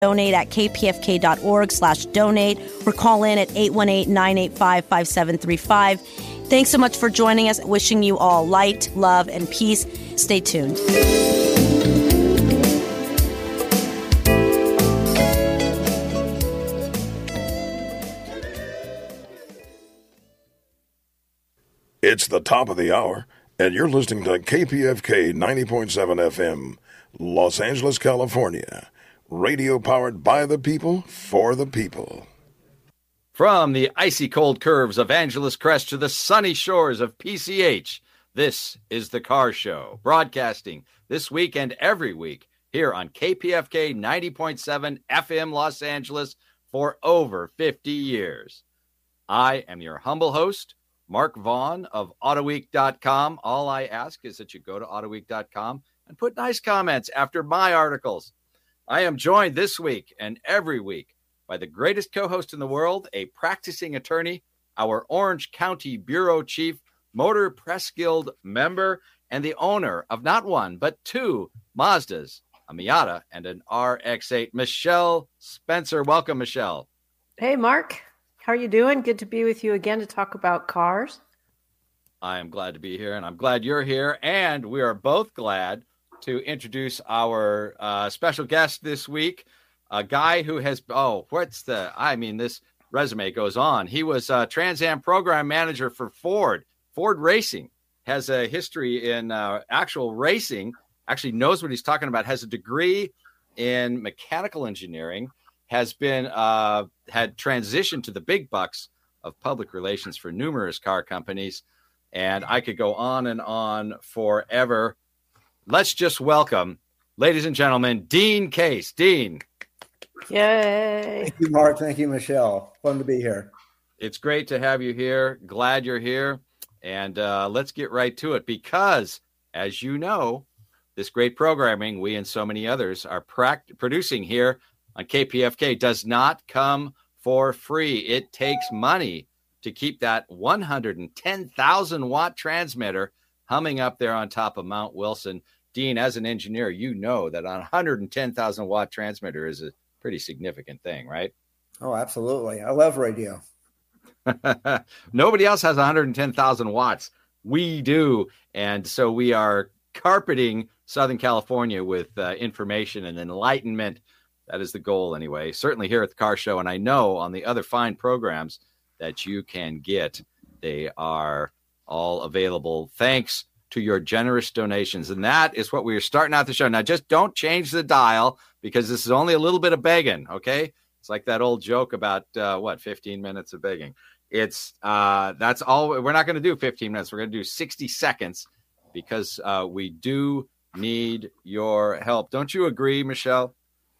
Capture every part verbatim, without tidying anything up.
Donate at kpfk.org slash donate or call in at eight one eight, nine eight five, five seven three five. Thanks so much for joining us. Wishing you all light, love, and peace. Stay tuned. It's the top of the hour, and you're listening to K P F K ninety point seven F M, Los Angeles, California. Radio powered by the people, for the people. From the icy cold curves of Angeles Crest to the sunny shores of P C H, this is The Car Show, broadcasting this week and every week here on K P F K ninety point seven F M Los Angeles for over fifty years. I am your humble host, Mark Vaughn of Autoweek dot com. All I ask is that you go to Autoweek dot com and put nice comments after my articles. I am joined this week and every week by the greatest co-host in the world, a practicing attorney, our Orange County Bureau Chief, Motor Press Guild member, and the owner of not one, but two Mazdas, a Miata, and an R X eight, Michelle Spencer. Welcome, Michelle. Hey, Mark. How are you doing? Good to be with you again to talk about cars. I am glad to be here, and I'm glad you're here, and we are both glad to introduce our uh, special guest this week, a guy who has, oh, what's the, I mean, this resume goes on. He was a Trans Am program manager for Ford. Ford Racing has a history in uh, actual racing, actually knows what he's talking about, has a degree in mechanical engineering, has been, uh, had transitioned to the big bucks of public relations for numerous car companies. And I could go on and on forever. Let's just welcome, ladies and gentlemen, Dean Case. Dean. Yay. Thank you, Mark. Thank you, Michelle. Fun to be here. It's great to have you here. Glad you're here. And uh, let's get right to it because, as you know, this great programming we and so many others are pract- producing here on K P F K does not come for free. It takes money to keep that one hundred ten thousand watt transmitter humming up there on top of Mount Wilson. Dean, as an engineer, you know that a one hundred ten thousand watt transmitter is a pretty significant thing, right? Oh, absolutely. I love radio. Nobody else has one hundred ten thousand watts. We do. And so we are carpeting Southern California with uh, information and enlightenment. That is the goal anyway, certainly here at the Car Show. And I know on the other fine programs that you can get, they are all available thanks to your generous donations. And that is what we are starting out the show. Now, just don't change the dial because this is only a little bit of begging, okay? It's like that old joke about, uh, what, fifteen minutes of begging. It's, uh, that's all. We're not going to do fifteen minutes. We're going to do sixty seconds because uh, we do need your help. Don't you agree, Michelle?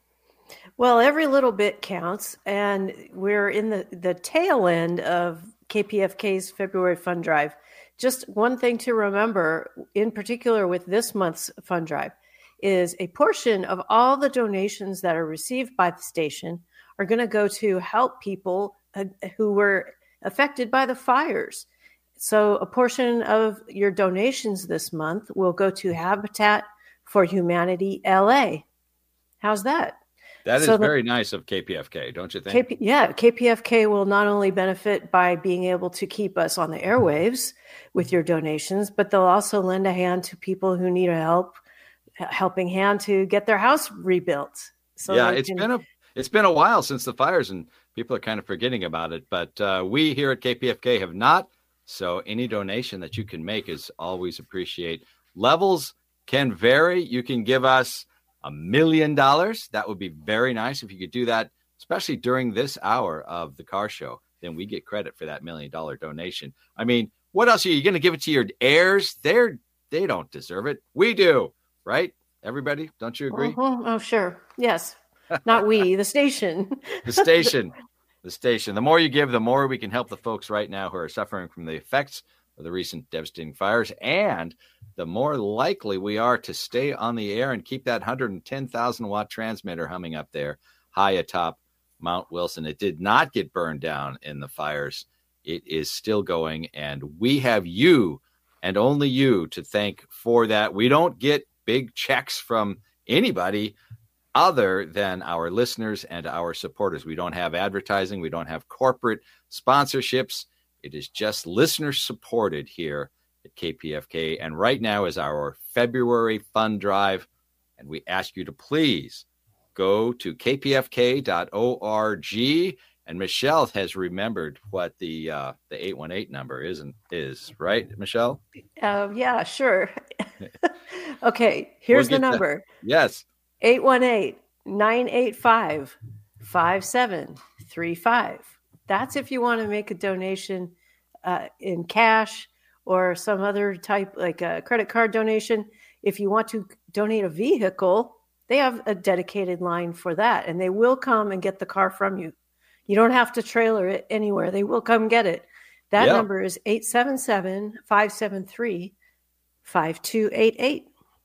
Well, every little bit counts, and we're in the, the tail end of K P F K's February Fund Drive. Just one thing to remember, in particular with this month's Fund Drive, is a portion of all the donations that are received by the station are going to go to help people uh, who were affected by the fires. So a portion of your donations this month will go to Habitat for Humanity L A. How's that? That is so very the, nice of K P F K, don't you think? K P, yeah, K P F K will not only benefit by being able to keep us on the airwaves with your donations, but they'll also lend a hand to people who need a help, helping hand to get their house rebuilt. So yeah, it's can, been a it's been a while since the fires, and people are kind of forgetting about it. But uh, we here at K P F K have not. So any donation that you can make is always appreciated. Levels can vary. You can give us a million dollars. That would be very nice if you could do that, especially during this hour of the Car Show. Then we get credit for that million dollar donation. I mean, what else are you going to give it to your heirs? They're they don't deserve it. We do, right? Everybody, don't you agree? Uh-huh. Oh, sure. Yes. Not we, the station. The station. The station. The more you give, the more we can help the folks right now who are suffering from the effects of the recent devastating fires, and the more likely we are to stay on the air and keep that one hundred ten thousand watt transmitter humming up there high atop Mount Wilson. It did not get burned down in the fires. It is still going, and we have you and only you to thank for that. We don't get big checks from anybody other than our listeners and our supporters. We don't have advertising. We don't have corporate sponsorships. It is just listener supported here at K P F K. And right now is our February fund drive. And we ask you to please go to k p f k dot org. And Michelle has remembered what the uh, the eight one eight number is, and is, right, Michelle? Uh, yeah, sure. Okay, here's We'll the get number. that. Yes. eight one eight, nine eight five, five seven three five. That's if you want to make a donation uh, in cash or some other type, like a credit card donation. If you want to donate a vehicle, they have a dedicated line for that, and they will come and get the car from you. You don't have to trailer it anywhere. They will come get it. That Yep. number is eight seven seven, five seven three, five two eight eight.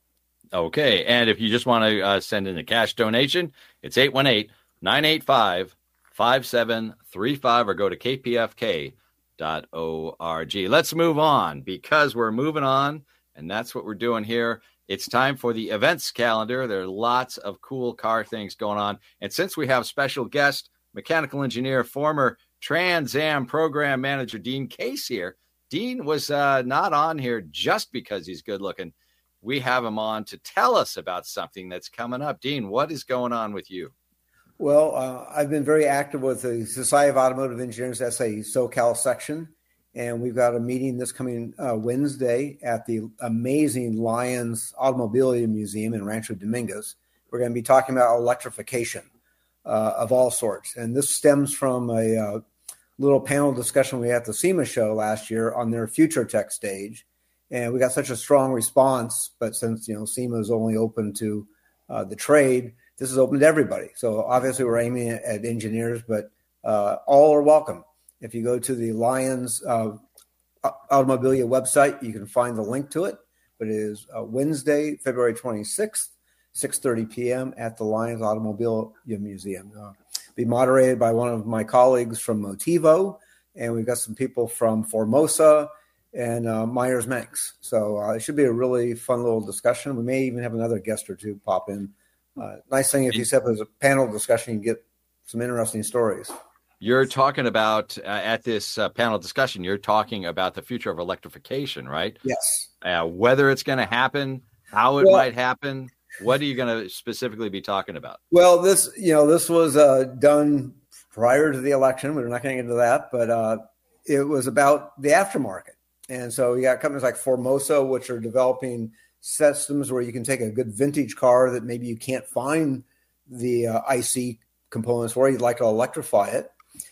Okay. And if you just want to uh, send in a cash donation, it's eight one eight, nine eight five, five seven three five or go to k p f k dot org. Let's move on because we're moving on, and that's what we're doing here. It's time for the events calendar. There are lots of cool car things going on. And since we have special guest, mechanical engineer, former Trans Am program manager, Dean Case here. Dean was uh, not on here just because he's good looking. We have him on to tell us about something that's coming up. Dean, what is going on with you? Well, uh, I've been very active with the Society of Automotive Engineers. That's a SoCal section. And we've got a meeting this coming uh, Wednesday at the amazing Lions Automobile Museum in Rancho Dominguez. We're going to be talking about electrification uh, of all sorts. And this stems from a uh, little panel discussion we had at the SEMA show last year on their Future Tech stage. And we got such a strong response. But since, you know, SEMA is only open to uh, the trade, this is open to everybody. So obviously we're aiming at, at engineers, but uh, all are welcome. If you go to the Lions uh, Automobilia website, you can find the link to it. But it is uh, Wednesday, February twenty-sixth, six thirty p.m. at the Lions Automobilia Museum. Uh, be moderated by one of my colleagues from Motivo, and we've got some people from Formosa and uh, Myers-Manx. So uh, it should be a really fun little discussion. We may even have another guest or two pop in. Uh, nice thing if you set up as a panel discussion, you can get some interesting stories. You're talking about, uh, at this uh, panel discussion, you're talking about the future of electrification, right? Yes. Uh, whether it's going to happen, how it Well, might happen. What are you going to specifically be talking about? Well, this, you know, this was uh, done prior to the election. We're not going to get into that, but uh, it was about the aftermarket. And so you got companies like Formosa, which are developing systems where you can take a good vintage car that maybe you can't find the uh, I C components for. You'd like to electrify it.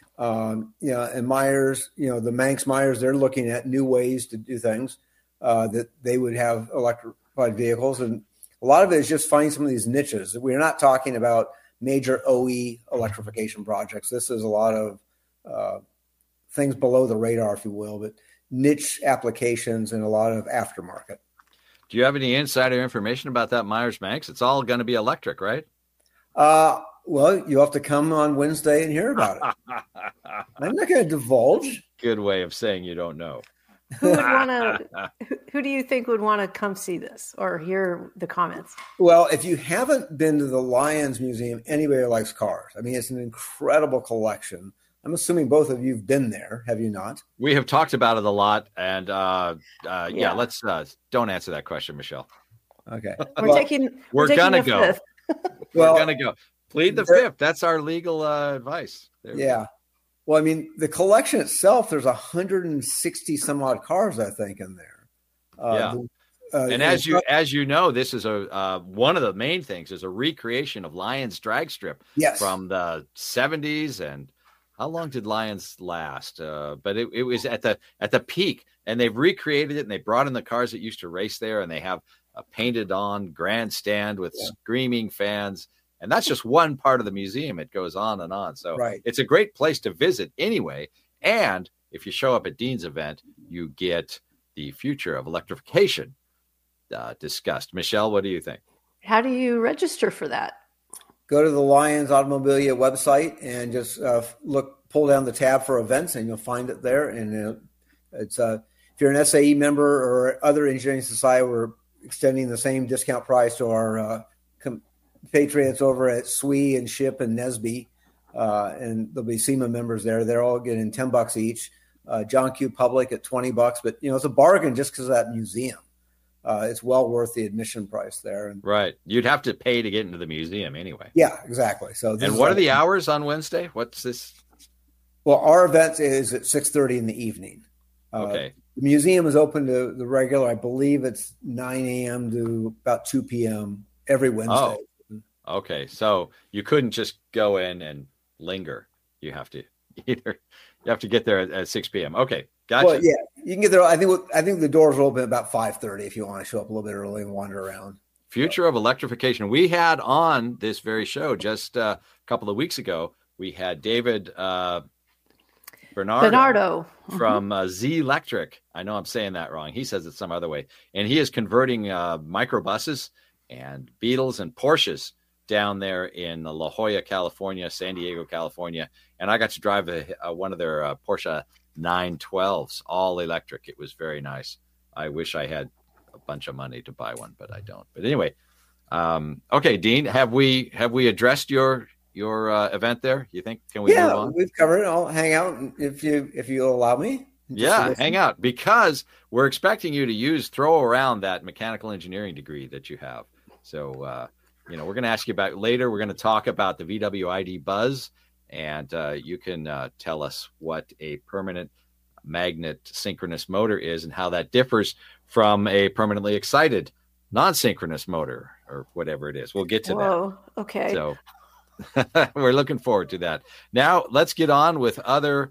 Um, you know, and Myers, you know, the Manx Myers, they're looking at new ways to do things uh, that they would have electrified vehicles. And a lot of it is just finding some of these niches. We're not talking about major O E electrification projects. This is a lot of uh, things below the radar, if you will, but niche applications and a lot of aftermarket. Do you have any insider information about that Myers-Manx? It's all going to be electric, right? Uh, well, you have to come on Wednesday and hear about it. I'm not going to divulge. Good way of saying you don't know. Who would want to? Who, who do you think would want to come see this or hear the comments? Well, if you haven't been to the Lions Museum, anybody likes cars. I mean, it's an incredible collection. I'm assuming both of you've been there. Have you not? We have talked about it a lot, and uh, uh, yeah. Yeah. let's uh, don't answer that question, Michelle. Okay. We're Well, taking. We're, We're, taking gonna a go. fifth. well, We're gonna go. Plead the there- fifth. That's our legal uh, advice. There we go. Yeah. Well, I mean, the collection itself, there's one hundred sixty some odd cars, I think, in there. Uh, Yeah. the- uh, And as you as you know, this is a uh, one of the main things is a recreation of Lions drag strip yes. from the seventies. And how long did Lions last? Uh, but it, it was at the at the peak, and they've recreated it, and they brought in the cars that used to race there, and they have a painted on grandstand with Yeah. screaming fans. And that's just one part of the museum. It goes on and on. So Right. it's a great place to visit anyway. And if you show up at Dean's event, you get the future of electrification uh, discussed. Michelle, what do you think? How do you register for that? Go to the Lions Automobilia website and just uh, look, pull down the tab for events, and you'll find it there. And uh, it's uh, if you're an S A E member or other engineering society, we're extending the same discount price to our uh, com- Patriots over at S W E and Ship and Nesby, uh, and there'll be SEMA members there. They're all getting ten bucks each. Uh, John Q. Public at twenty bucks, but you know it's a bargain just because of that museum. Uh, it's well worth the admission price there. And, right, you'd have to pay to get into the museum anyway. Yeah, exactly. So, and what are the hours on Wednesday? What's this? Well, our event is at six thirty in the evening. Uh, okay. The museum is open to the regular. I believe it's nine a.m. to about two p.m. every Wednesday. Oh, okay. So you couldn't just go in and linger. You have to either you have to get there at, at six p.m. Okay, gotcha. Well, yeah, you can get there. I think I think the doors are open at about five thirty if you want to show up a little bit early and wander around. Future of electrification. We had on this very show just uh, a couple of weeks ago. We had David uh, Bernardo, Bernardo. from uh, Z Electric. I know I'm saying that wrong. He says it some other way. And he is converting uh, microbuses and Beetles and Porsches down there in La Jolla, California, San Diego, California. And I got to drive a, a, one of their uh, Porsche nine twelves, all electric. It was very nice. I wish I had a bunch of money to buy one, but I don't. But anyway, um, okay, Dean, have we have we addressed your your uh, event there? You think? Can we yeah, move on? We've covered it. I'll hang out if you if you allow me. Yeah, hang out, because we're expecting you to use throw around that mechanical engineering degree that you have. So, uh, you know, we're going to ask you about later. We're going to talk about the V W I D Buzz, and uh, you can uh, tell us what a permanent magnet synchronous motor is and how that differs from a permanently excited non-synchronous motor or whatever it is. We'll get to Whoa, that. Okay. So we're looking forward to that. Now let's get on with other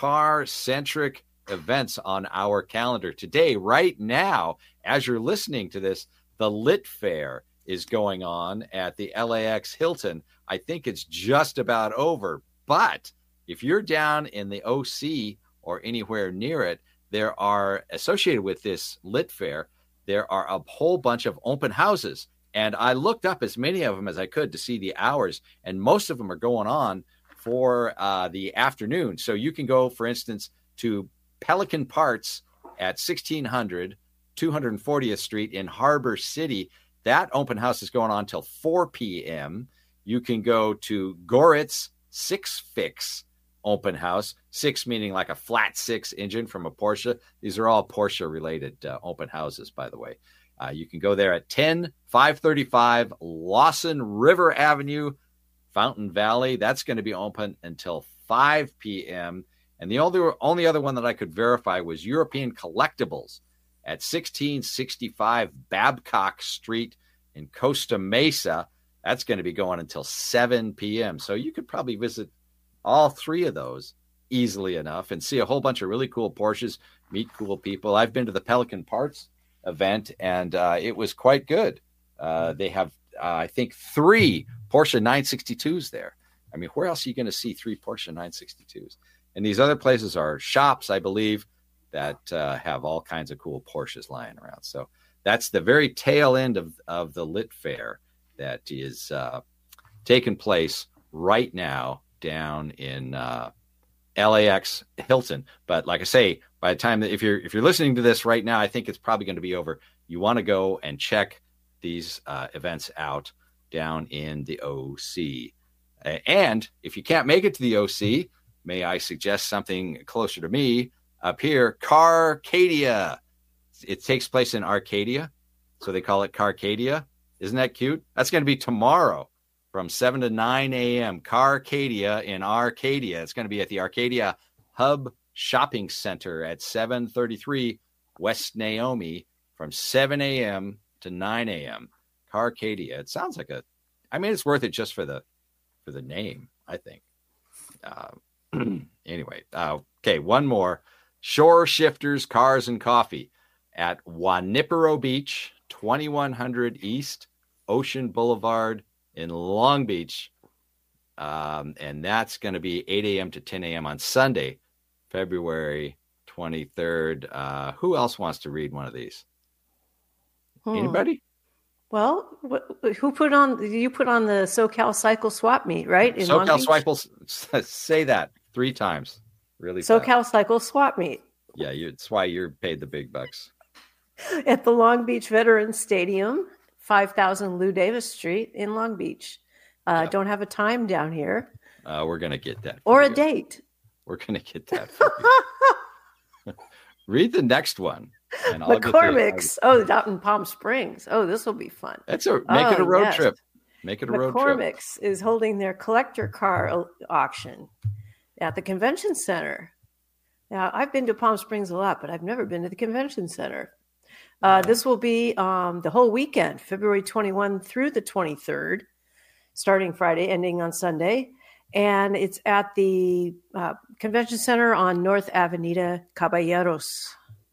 car-centric events on our calendar today. Right now, as you're listening to this, the Lit Fair is going on at the L A X Hilton. I think it's just about over, but if you're down in the O C or anywhere near it, there are, associated with this Lit Fair, there are a whole bunch of open houses. And I looked up as many of them as I could to see the hours, and most of them are going on for uh, the afternoon. So you can go, for instance, to Pelican Parts at sixteen hundred, two hundred fortieth Street in Harbor City. That open house is going on till four p.m. You can go to Goritz Six Fix open house, six meaning like a flat six engine from a Porsche. These are all Porsche related uh, open houses, by the way. Uh, you can go there at ten five thirty-five Lawson River Avenue, Fountain Valley. That's going to be open until five p.m. And the only, only other one that I could verify was European Collectibles at sixteen sixty-five Babcock Street in Costa Mesa. That's going to be going until seven p.m. So you could probably visit all three of those easily enough and see a whole bunch of really cool Porsches, meet cool people. I've been to the Pelican Parts event, and uh, it was quite good. Uh, they have, uh, I think, three Porsche nine sixty-twos there. I mean, where else are you going to see three Porsche nine sixty-twos? And these other places are shops, I believe, that uh, have all kinds of cool Porsches lying around. So that's the very tail end of, of the Lit Fair that is uh, taking place right now down in uh, L A X Hilton. But like I say, by the time that if you're if you're listening to this right now, I think it's probably going to be over. You want to go and check these uh, events out down in the O C. And if you can't make it to the O C, may I suggest something closer to me up here? Carcadia. It takes place in Arcadia, so they call it Carcadia. Isn't that cute? That's going to be tomorrow from seven to nine a.m. Carcadia in Arcadia. It's going to be at the Arcadia Hub Shopping Center at seven thirty-three West Naomi from seven a.m. to nine a.m. Carcadia. It sounds like a, I mean, it's worth it just for the, for the name, I think. Uh, anyway, uh, okay, one more. Shore Shifters Cars and Coffee at Wanipero Beach, twenty-one hundred East Ocean Boulevard in Long Beach. Um, and that's going to be eight a.m. to ten a.m. on Sunday, February twenty-third. Uh, who else wants to read one of these? Hmm. Anybody? Well, wh- who put on, you put on the SoCal Cycle Swap Meet, right? In SoCal Cycle, say that three times. Really SoCal fast. Cycle Swap Meet. Yeah, you, it's why you're paid the big bucks. At the Long Beach Veterans Stadium, five thousand Lou Davis Street in Long Beach. Uh, Yeah. Don't have a time down here Uh, we're going to get that. or for a you. date. We're going to get that for you. Read the next one. And I'll get the- McCormick's. Oh, out in Palm Springs. Oh, this will be fun. That's a make it a Oh, road yes. trip. Make it a road trip. McCormick's is holding their collector car au- auction at the convention center. Now, I've been to Palm Springs a lot, but I've never been to the convention center. Uh, this will be um, the whole weekend, February twenty-first through the twenty-third, starting Friday, ending on Sunday. And it's at the uh, convention center on North Avenida Caballeros.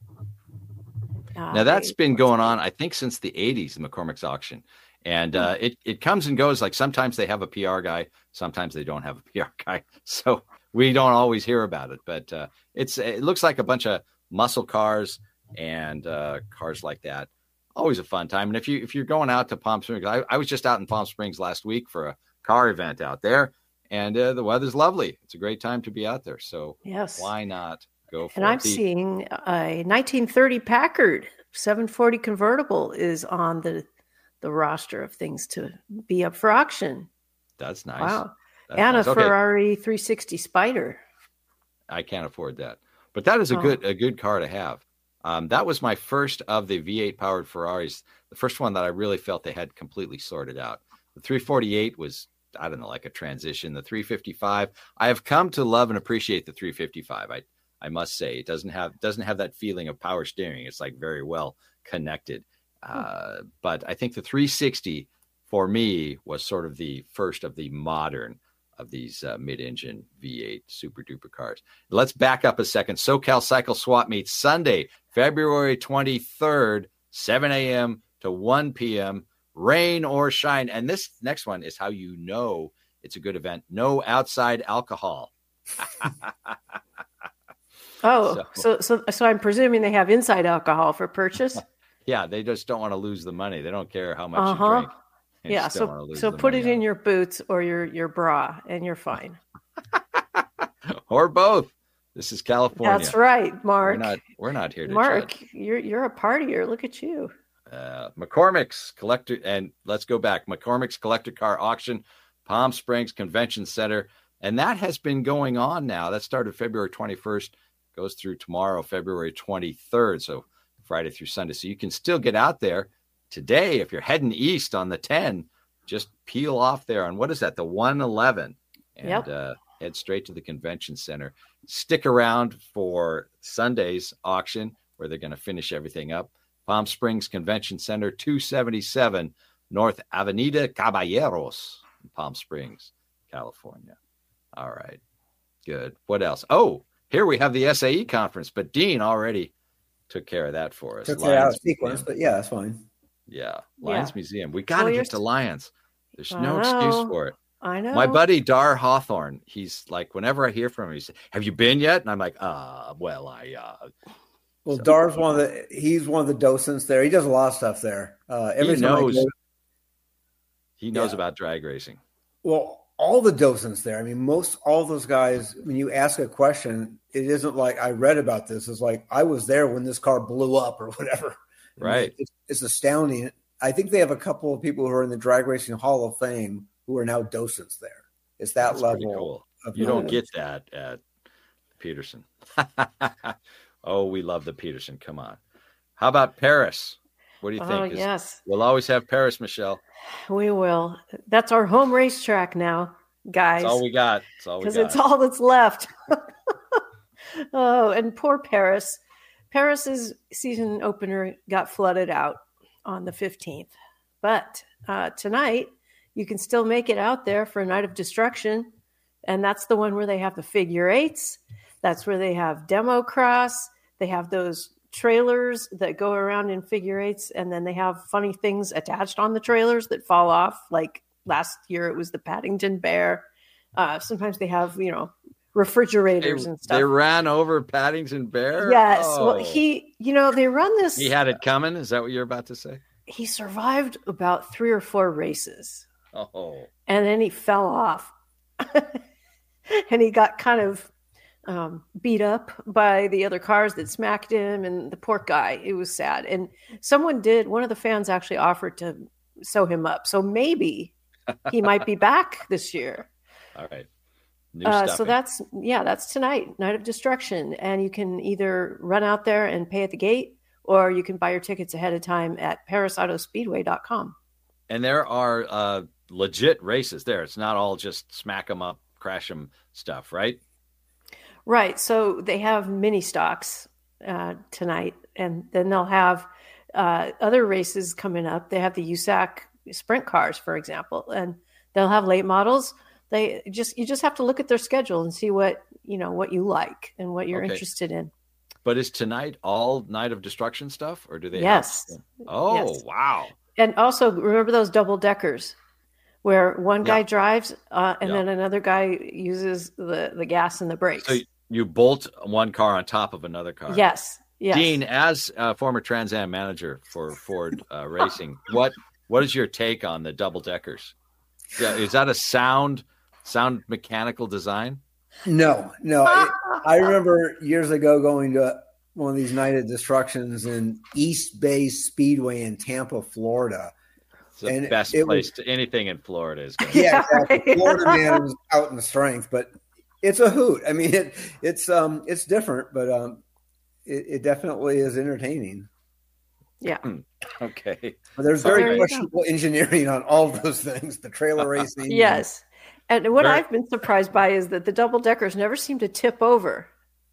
Uh, Now that's they- been going on, I think, since the eighties, the McCormick's auction. And uh, it, it comes and goes. Like sometimes they have a P R guy, sometimes they don't have a P R guy. So we don't always hear about it. But uh, it's it looks like a bunch of muscle cars and uh, cars like that. Always a fun time. And if you if you're going out to Palm Springs, I, I was just out in Palm Springs last week for a car event out there, and uh, the weather's lovely. It's a great time to be out there. So Yes. why not go for And it? I'm The- seeing a nineteen thirty Packard seven forty convertible is on the the roster of things to be up for auction. That's nice. Wow. That's and nice. a Okay. Ferrari three sixty Spider. I can't afford that, but that is a Oh. good a good car to have. Um, that was my first of the V eight powered Ferraris. The first one that I really felt they had completely sorted out. The three forty-eight was, I don't know, like a transition. The three fifty-five, I have come to love and appreciate the three fifty-five. I I must say, it doesn't have doesn't have that feeling of power steering. It's like very well connected. Uh, but I think the three sixty for me was sort of the first of the modern of these uh, mid-engine V eight super duper cars. Let's back up a second. SoCal Cycle Swap Meet Sunday, February twenty-third, seven a.m. to one p.m. Rain or shine. And this next one is how you know it's a good event. No outside alcohol. Oh, So- so so so I'm presuming they have inside alcohol for purchase. Yeah, they just don't want to lose the money. They don't care how much Uh-huh. you drink. They Yeah, just don't wanna so lose so the put money it in on your boots or your your bra and you're fine. or both. This is California. That's right, We're Mark. not. We're not here to Mark, judge. you're you're a partier. Look at you. Uh, McCormick's collector, and let's go back. McCormick's collector car auction, Palm Springs Convention Center, and that has been going on now. That started February twenty-first, goes through tomorrow, February twenty-third. So Friday through Sunday. So you can still get out there today if you're heading east on the ten. Just peel off there on what is that, the one eleven, and Yep. uh, head straight to the convention center. Stick around for Sunday's auction where they're going to finish everything up. Palm Springs Convention Center, two seventy-seven North Avenida Caballeros in Palm Springs, California. All right, good. What else? Oh, here we have the S A E conference, but Dean already took care of that for us. Took that out of Lions sequence, Museum. but yeah, that's fine. Yeah, Lions Yeah. Museum. We got to Oh, you're get to s- Lions. There's I no excuse know. for it. I know. My buddy Dar Hawthorne, he's like, whenever I hear from him, he says, "Have you been yet?" And I'm like, "Uh, well, I." Uh, Well, So- Dar's one of the he's one of the docents there. He does a lot of stuff there. Uh, every He time I knows. go- He knows Yeah. about drag racing. well, all the docents there. I mean, most all those guys. When you ask a question, it isn't like I read about this. It's like I was there when this car blew up or whatever. I mean, Right. It's, it's astounding. I think they have a couple of people who are in the Drag Racing Hall of Fame who are now docents there. It's that That's pretty level. cool. Of You don't knowledge. get that at Peterson. Oh, we love the Peterson. Come on. How about Paris? What do you Oh, think? 'Cause yes, We'll always have Paris, Michelle. we will. That's our home racetrack now, guys. That's all we got. That's all we Because got. it's all that's left. Oh, and poor Paris. Paris's season opener got flooded out on the fifteenth. But uh, tonight, you can still make it out there for a night of destruction. And that's the one where they have the figure eights. That's where they have demo cross. They have those trailers that go around in figure eights. And then they have funny things attached on the trailers that fall off. Like last year, it was the Paddington Bear. Uh, sometimes they have, you know, refrigerators they, and stuff. they ran over Paddington Bear? Yes. Oh. Well, he, you know, they run this. He had it coming. Is that what you're about to say? He survived about three or four races, Oh, and then he fell off, and he got kind of um, beat up by the other cars that smacked him, and the poor guy. It was sad. And someone did. One of the fans actually offered to sew him up. So maybe he might be back this year. All right. New Uh, stuffing. so that's, yeah, that's tonight, Night of Destruction. And you can either run out there and pay at the gate, or you can buy your tickets ahead of time at paris auto speedway dot com. And there are uh, legit races there. It's not all just smack 'em up, crash 'em stuff, right? Right. So they have mini stocks uh, tonight, and then they'll have uh, other races coming up. They have the U S A C sprint cars, for example, and they'll have late models. They just you just have to look at their schedule and see what you know what you like and what you're Okay. interested in. But is tonight all Night of Destruction stuff, or do they? Yes. Have... Oh, Yes. wow! And also remember those double deckers, where one guy Yeah. drives uh, and Yeah. then another guy uses the the gas and the brakes. So you bolt one car on top of another car. Yes. Yes. Dean, as a former Trans Am manager for Ford uh, Racing, what what is your take on the double deckers? Yeah, is that a sound sound mechanical design? No, no. I, I remember years ago going to one of these Night of Destructions in East Bay Speedway in Tampa, Florida. It's the And best it place was- to anything in Florida is going. Yeah, exactly. Florida man was out in strength, but it's a hoot. I mean, it, it's um, it's different, but um, it, it definitely is entertaining. Yeah. Okay. But there's There very you questionable engineering on all of those things. The trailer racing. Yes. And what Very- I've been surprised by is that the double deckers never seem to tip over.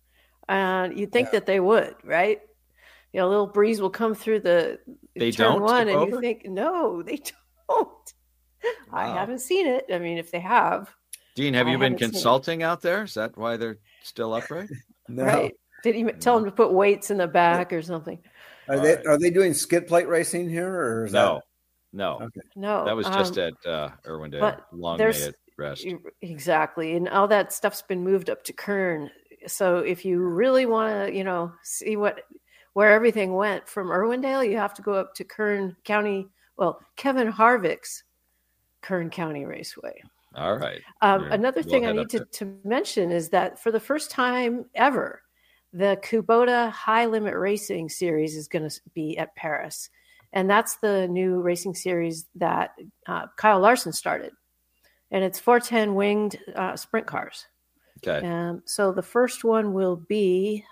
And you'd think Yeah. that they would, right? You know, a little breeze will come through the They turn don't one, tip and over? you think, no, they don't. I Wow. haven't seen it. I mean, if they have, Dean, have I you been haven't seen it. consulting out there? Is that why they're still upright? No. right? Did he tell them to put weights in the back or something? Are they are they doing skid plate racing here, or is No, no. Okay. No, That was just um, at uh, Irwindale. but Long may there's- it rest. Exactly. And all that stuff's been moved up to Kern. So if you really want to, you know, see what where everything went from Irwindale, you have to go up to Kern County, well, Kevin Harvick's Kern County Raceway. All right. Um, You're- another we'll thing I head need up to, there. to mention is that for the first time ever, the Kubota High Limit Racing Series is going to be at Paris. And that's the new racing series that uh, Kyle Larson started. And it's four ten winged uh, sprint cars. Okay. Um, so the first one will be,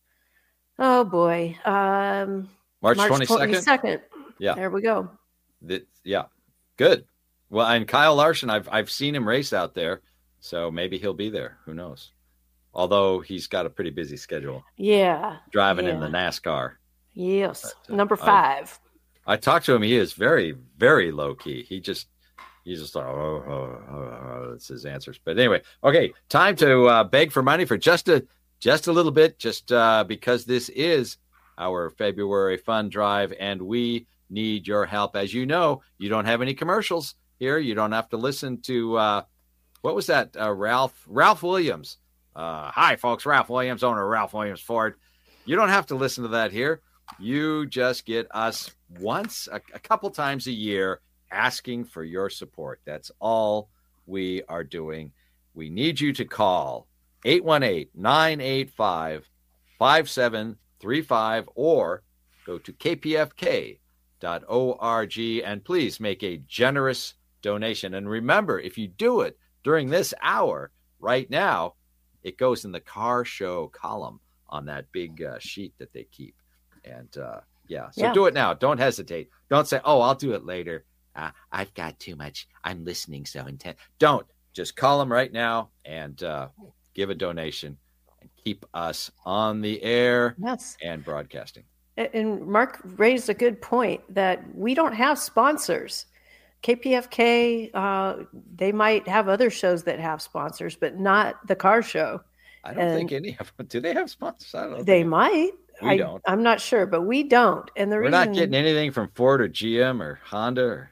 oh boy, um, March March twenty-second. twenty-second. Yeah. There we go. That, yeah. Good. Well, and Kyle Larson, I've I've seen him race out there, so maybe he'll be there. Who knows? Although he's got a pretty busy schedule Yeah. driving in Yeah. the NASCAR. Yes. But, uh, Number I- five. I talked to him. He is very, very low key. He just, he's just like, oh, oh, oh, oh, that's his answers. But anyway, okay, time to uh, beg for money for just a, just a little bit, just uh, because this is our February fund drive, and we need your help. As you know, you don't have any commercials here. You don't have to listen to uh, what was that? Uh, Ralph Ralph Williams. Uh, hi, folks. Ralph Williams, owner of Ralph Williams Ford. You don't have to listen to that here. You just get us once, a, a couple times a year, asking for your support. That's all we are doing. We need you to call eight one eight, nine eight five, five seven three five or go to k p f k dot org and please make a generous donation. And remember, if you do it during this hour right now, it goes in the car show column on that big uh, sheet that they keep. And uh, yeah, so Yeah. do it now. Don't hesitate. Don't say, oh, I'll do it later. Uh, I've got too much. I'm listening so intent. Don't. Just call them right now and uh, give a donation and keep us on the air Yes. and broadcasting. And Mark raised a good point that we don't have sponsors. K P F K, uh, they might have other shows that have sponsors, but not the car show. I don't And- think any of them. Do they have sponsors? I don't know. They might. We I, don't. I'm not sure, but we don't. And the We're reason, not getting anything from Ford or G M or Honda or,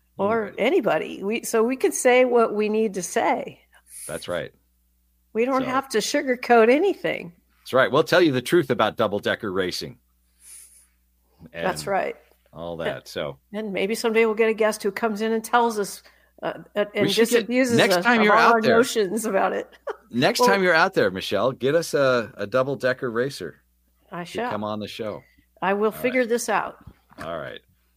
or anybody. We so we could say what we need to say. That's right. We don't So- have to sugarcoat anything. That's right. We'll tell you the truth about double decker racing. And That's right. All that. So And maybe someday we'll get a guest who comes in and tells us uh, uh, and We should get- disabuses next us time of you're all out our there. notions about it. next Well- time you're out there, Michelle, get us a, a double decker racer I to shall. come on the show. I will figure this out. All right.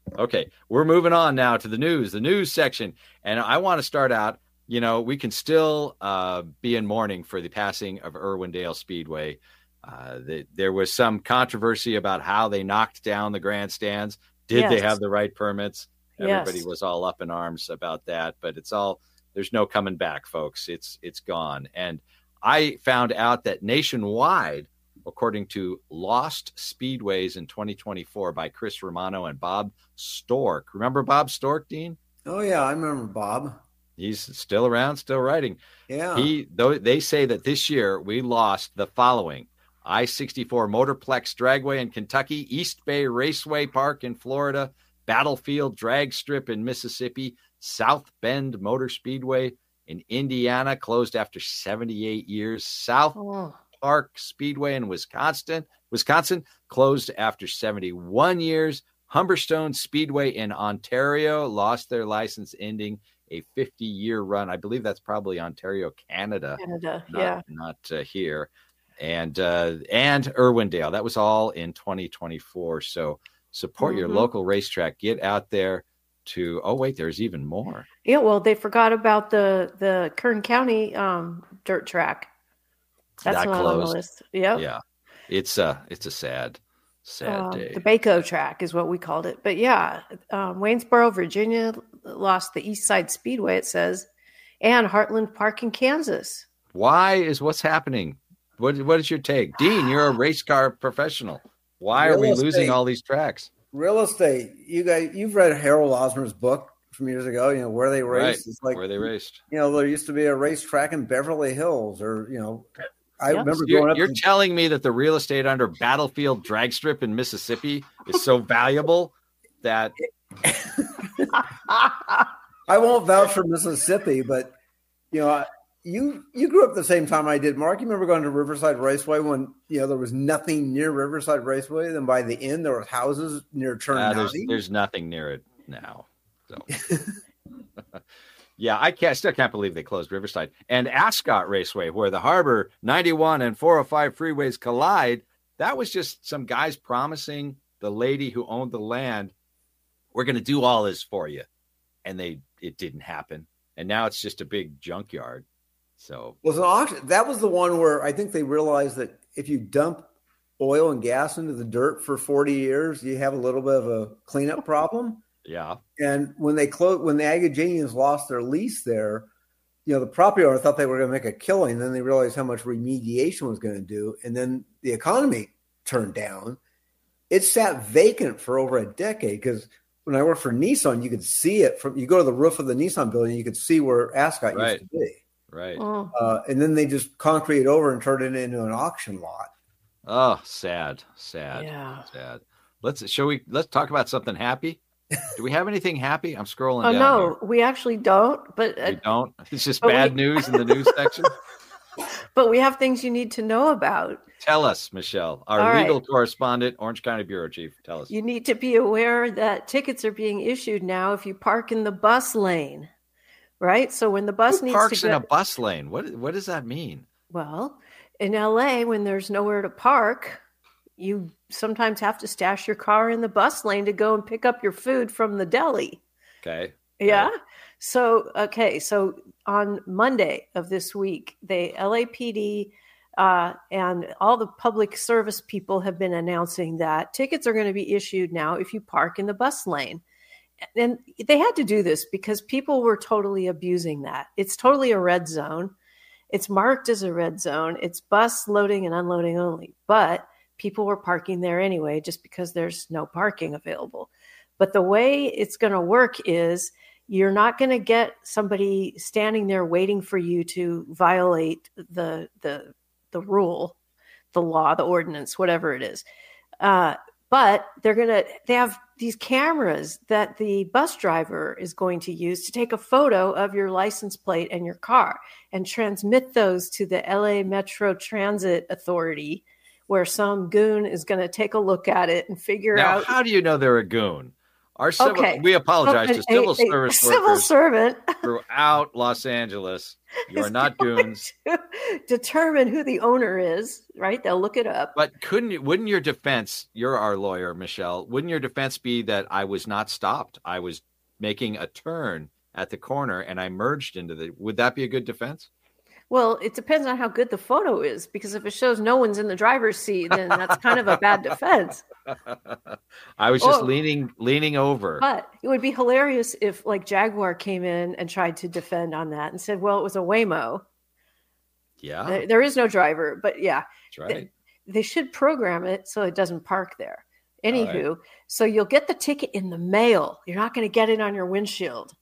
Okay, we're moving on now to the news, the news section. And I want to start out, you know, we can still uh, be in mourning for the passing of Irwindale Speedway. Uh, the, there was some controversy about how they knocked down the grandstands. Did Yes. they have the right permits? Everybody Yes. was all up in arms about that, but it's all, there's no coming back, folks. It's, it's gone. And I found out that nationwide, according to Lost Speedways in twenty twenty-four by Chris Romano and Bob Stork. Remember Bob Stork, Dean? Oh yeah, I remember Bob. He's still around, still writing. Yeah. He, though they say that this year we lost the following: I sixty-four Motorplex Dragway in Kentucky, East Bay Raceway Park in Florida, Battlefield Drag Strip in Mississippi, South Bend Motor Speedway in Indiana, closed after seventy-eight years, South Oh. Park Speedway in Wisconsin, Wisconsin closed after seventy-one years. Humberstone Speedway in Ontario lost their license, ending a fifty-year run. I believe that's probably Ontario, Canada, Canada, not, yeah. not uh, here. And uh, and Irwindale, that was all in twenty twenty-four. So support your Mhm. local racetrack. Get out there to. Oh wait, there's even more. Yeah, well, they forgot about the the Kern County um, dirt track. That's That not on the closed. list. Yep. Yeah, it's a it's a sad, sad Um, day. the Baco track is what we called it. But yeah, um, Waynesboro, Virginia lost the East Side Speedway, it says, and Heartland Park in Kansas. Why is what's happening? What what is your take, Dean? You're a race car professional. Why are Real we estate. losing all these tracks? Real estate. You guys, you've read Harold Osmer's book from years ago. You know where they Right, raced. It's like where they raced. you know there used to be a racetrack in Beverly Hills, or you know, I Yep. remember You're, going up. you're to, telling me that the real estate under Battlefield Drag Strip in Mississippi is so valuable that I won't vouch for Mississippi, but you know, I- you you grew up the same time I did, Mark. You remember going to Riverside Raceway when you know there was nothing near Riverside Raceway. Then by the end, there were houses near Turn uh, there's, County. there's nothing near it now. So. Yeah, I can't, still can't believe they closed Riverside. And Ascot Raceway, where the Harbor ninety-one and four oh five freeways collide, that was just some guys promising the lady who owned the land, we're going to do all this for you. And they it didn't happen. And now it's just a big junkyard. So was an auction. That was the one where I think they realized that if you dump oil and gas into the dirt for forty years, you have a little bit of a cleanup problem. yeah, And when they closed, when the Agajanians lost their lease there, you know, the property owner thought they were going to make a killing. Then they realized how much remediation was going to do. And then the economy turned down. It sat vacant for over a decade because when I worked for Nissan, you could see it from, you go to the roof of the Nissan building, you could see where Ascot Right. used to be. right. Oh, Uh, and then they just concrete it over and turned it into an auction lot. Oh, sad, sad, yeah. sad. Let's, shall we, let's talk about something happy. Do we have anything happy? I'm scrolling Oh down. no, we actually don't. But here. We uh, don't. It's just but bad we- news in the news section. but we have things you need to know about. Tell us, Michelle, our All legal right. correspondent, Orange County Bureau Chief. Tell us. You need to be aware that tickets are being issued now if you park in the bus lane, right? So when the bus Who needs parks to in go, a bus lane? What what does that mean? well, in L A, when there's nowhere to park, you sometimes have to stash your car in the bus lane to go and pick up your food from the deli. Okay. Yeah. So, okay. So on Monday of this week, the L A P D uh, and all the public service people have been announcing that tickets are going to be issued now if you park in the bus lane. And they had to do this because people were totally abusing that. It's totally a red zone. It's marked as a red zone. It's bus loading and unloading only. But people were parking there anyway, just because there's no parking available. But the way it's going to work is you're not going to get somebody standing there waiting for you to violate the the the rule, the law, the ordinance, whatever it is. Uh, but they're going to, they have these cameras that the bus driver is going to use to take a photo of your license plate and your car and transmit those to the L A Metro Transit Authority, where some goon is going to take a look at it and figure Now, out. how do you know they're a goon? Our civil, Okay. we apologize Well, to a- civil a- service a civil workers servant throughout Los Angeles. You are is not going goons. to determine who the owner is, right? They'll look it up. But couldn't you, wouldn't your defense, you're our lawyer, Michelle, wouldn't your defense be that I was not stopped? I was making a turn at the corner and I merged into the, would that be a good defense? Well, it depends on how good the photo is, because if it shows no one's in the driver's seat, then that's kind of a bad defense. I was just Oh. leaning, leaning over. But it would be hilarious if like Jaguar came in and tried to defend on that and said, well, it was a Waymo. Yeah, There, there is no driver, but yeah, that's right. they, they should program it so it doesn't park there. All Anywho, right. so you'll get the ticket in the mail. You're not going to get it on your windshield.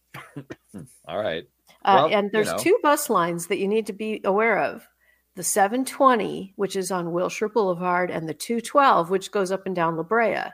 All right. Uh, Well, and there's you know. two bus lines that you need to be aware of. The seven twenty, which is on Wilshire Boulevard, and the two twelve, which goes up and down La Brea.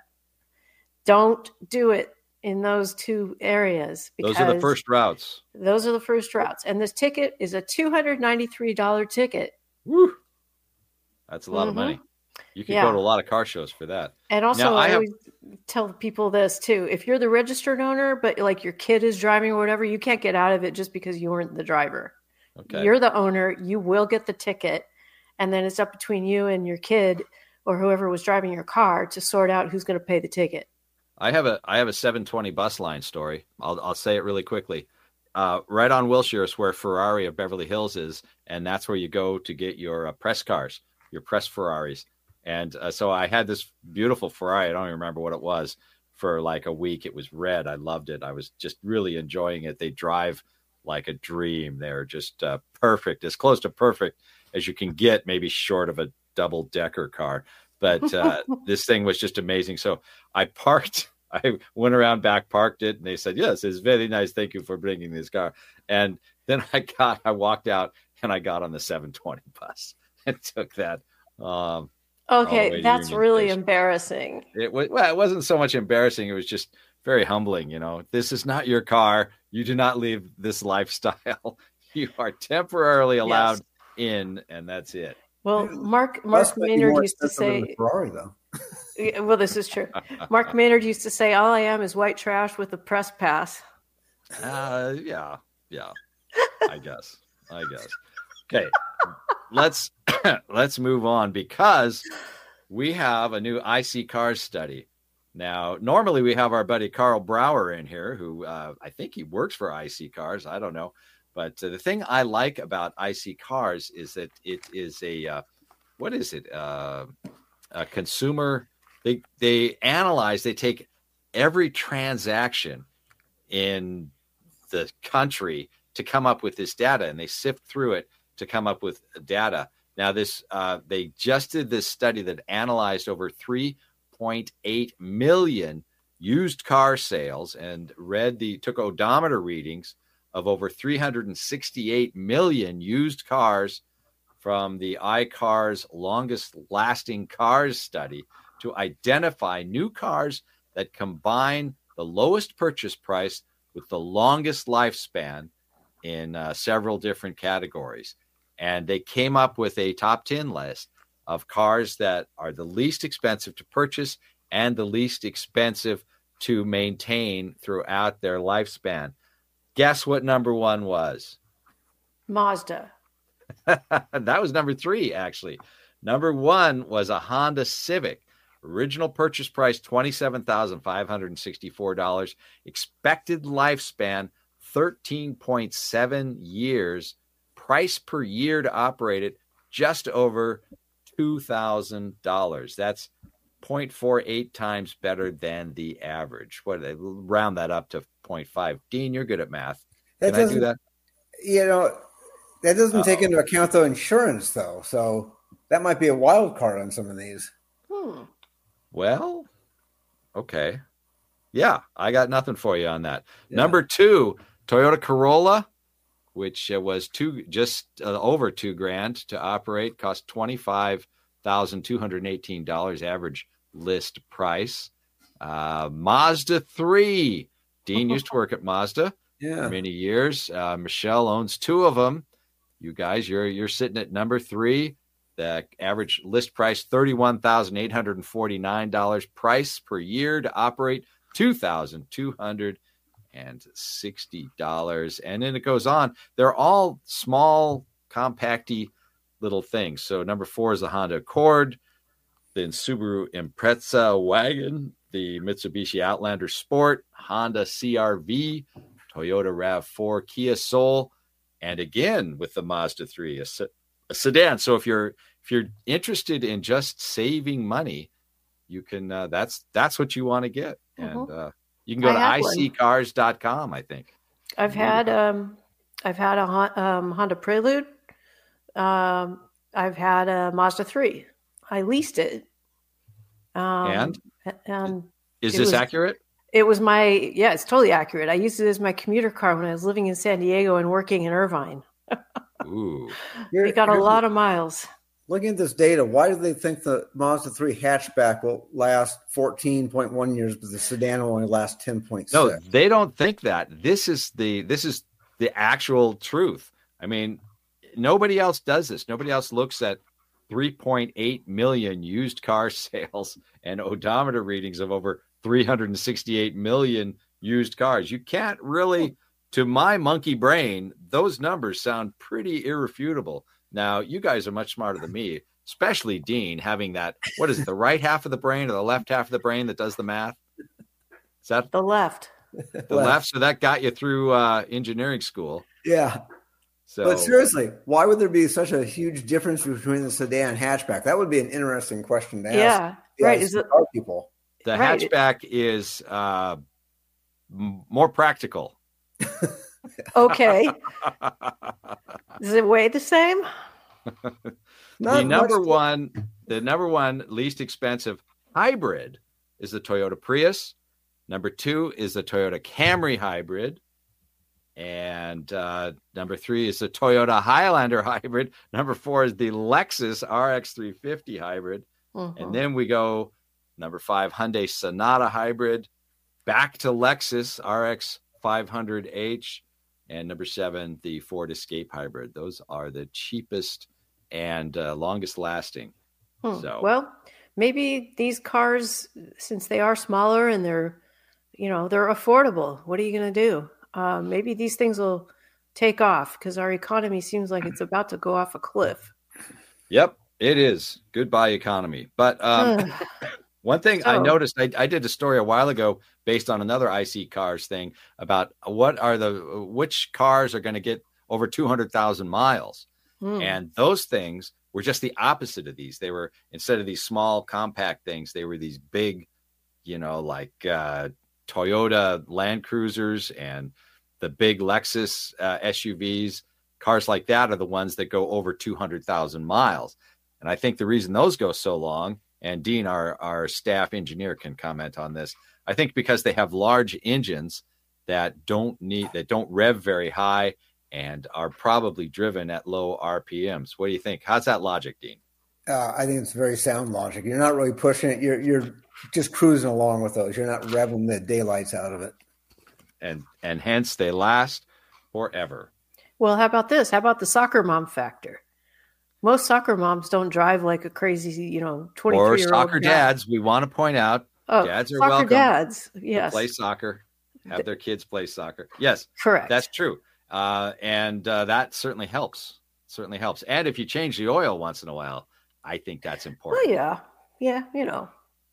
Don't do it in those two areas. Those are the because first routes. Those are the first routes. And this ticket is a two hundred ninety-three dollars ticket. Woo. That's a lot of Mhm. money. You can Yeah. go to a lot of car shows for that. And also, Now, I I, have- always tell people this too. If you're the registered owner, but like your kid is driving or whatever, you can't get out of it just because you weren't the driver. Okay. You're the owner. You will get the ticket. And then it's up between you and your kid or whoever was driving your car to sort out who's going to pay the ticket. I have a I have a seven twenty bus line story. I'll I'll say it really quickly. Uh, right on Wilshire is where Ferrari of Beverly Hills is, and that's where you go to get your uh, press cars, your press Ferraris. And uh, so I had this beautiful Ferrari. I don't even remember what it was for like a week. It was red. I loved it. I was just really enjoying it. They drive like a dream. They're just uh, perfect, as close to perfect as you can get, maybe short of a double decker car. But uh, this thing was just amazing. So I parked, I went around back, parked it, and they said, yes, it's very nice. Thank you for bringing this car. And then I got, I walked out and I got on the seven twenty bus and took that. Um, all the way Okay, to that's Union really Station. embarrassing. It was, well, it wasn't so much embarrassing. It was just very humbling. You know, this is not your car. You do not leave this lifestyle. You are temporarily allowed Yes. in, and that's it. Well, Mark Bus Mark might be Maynard more used to expensive than say, the Ferrari, though. Yeah, well, this is true. Mark Maynard used to say, all I am is white trash with a press pass. Uh, yeah, yeah. I guess. I guess. Okay, let's let's move on because we have a new I C Cars study. Now, normally we have our buddy Carl Brower in here, who uh, I think he works for I C Cars. I don't know, but uh, the thing I like about I C Cars is that it is a uh, what is it? Uh, a consumer. They they analyze. They take every transaction in the country to come up with this data, and they sift through it to come up with data. Now, this uh, they just did this study that analyzed over three point eight million used car sales and read the took odometer readings of over three hundred sixty-eight million used cars from the iCars longest lasting cars study to identify new cars that combine the lowest purchase price with the longest lifespan in uh, several different categories. And they came up with a top ten list of cars that are the least expensive to purchase and the least expensive to maintain throughout their lifespan. Guess what number one was? Mazda. That was number three, actually. Number one was a Honda Civic. Original purchase price, twenty-seven thousand five hundred sixty-four dollars. Expected lifespan, thirteen point seven years. Price per year to operate it, just over two thousand dollars. That's zero point four eight times better than the average. What they round that up to zero point five. Dean, you're good at math. That Can I do doesn't- that? You know, that doesn't take Uh-oh. into account the insurance, though. So that might be a wild card on some of these. Hmm. Well, okay. Yeah, I got nothing for you on that. Yeah. Number two, Toyota Corolla, which uh, was two just uh, over two grand to operate, cost twenty-five thousand two hundred eighteen dollars average list price. Uh, Mazda three. Dean used to work at Mazda Yeah. for many years. Uh, Michelle owns two of them. You guys, you're you're sitting at number three. The average list price, thirty-one thousand eight hundred forty-nine dollars. Price per year to operate, two thousand two hundred sixty dollars. And then it goes on. They're all small, compacty little things. So number four is the Honda Accord, then Subaru Impreza wagon, the Mitsubishi Outlander Sport, Honda C R V, Toyota RAV four, Kia Soul, and again with the Mazda three, a, a sedan. So if you're if you're interested in just saving money, you can. Uh, that's that's what you want to get, mm-hmm. and uh, you can go I to i c cars dot com. I think I've had um, I've had a um, Honda Prelude. Um, I've had a Mazda three. I leased it. Um, and and is this was, accurate? It was my yeah, it's totally accurate. I used it as my commuter car when I was living in San Diego and working in Irvine. Ooh, it got a lot of miles. Looking at this data, why do they think the Mazda three hatchback will last fourteen point one years, but the sedan will only last ten point six? No, they don't think that. This is the this is the actual truth. I mean, nobody else does this. Nobody else looks at three point eight million used car sales and odometer readings of over three hundred sixty-eight million used cars. You can't really, to my monkey brain, those numbers sound pretty irrefutable. Now, you guys are much smarter than me, especially Dean, having that, what is it, the right half of the brain or the left half of the brain that does the math? Is that the left? The left. left. So that got you through uh, engineering school. Yeah. So, but seriously, why would there be such a huge difference between the sedan and hatchback? That would be an interesting question to ask. Yeah, yeah right. Is it car people? The right. hatchback is uh, m- more practical. Okay. Does it weigh the same? The number one, the number one least expensive hybrid is the Toyota Prius. Number two is the Toyota Camry hybrid. And uh, number three is the Toyota Highlander hybrid. Number four is the Lexus R X three fifty hybrid. Mm-hmm. And then we go number five, Hyundai Sonata hybrid. Back to Lexus R X five hundred H. And number seven, the Ford Escape hybrid. Those are the cheapest and uh, longest lasting. Hmm. So, well, maybe these cars, since they are smaller and they're, you know, they're affordable. What are you going to do? Uh, maybe these things will take off because our economy seems like it's about to go off a cliff. Yep, it is. Goodbye economy. But um, one thing so, I noticed, I, I did a story a while ago based on another I C Cars thing about what are the, which cars are going to get over two hundred thousand miles. Hmm. And those things were just the opposite of these. They were, instead of these small compact things, they were these big, you know, like uh, Toyota Land Cruisers and the big Lexus uh, S U Vs. Cars like that are the ones that go over two hundred thousand miles. And I think the reason those go so long, and Dean, our, our staff engineer, can comment on this, I think because they have large engines that don't need, that don't rev very high and are probably driven at low R P Ms. What do you think? How's that logic, Dean? Uh, I think it's very sound logic. You're not really pushing it. You're you're just cruising along with those. You're not revving the daylights out of it. And and hence they last forever. Well, how about this? How about the soccer mom factor? Most soccer moms don't drive like a crazy, you know, twenty-three-year-old Or soccer guy. dads. We want to point out, oh, dads are soccer welcome. dads, yes. To play soccer, have their kids play soccer. Yes, correct. That's true. Uh, and uh, that certainly helps. Certainly helps. And if you change the oil once in a while, I think that's important. Oh, yeah. Yeah, you know,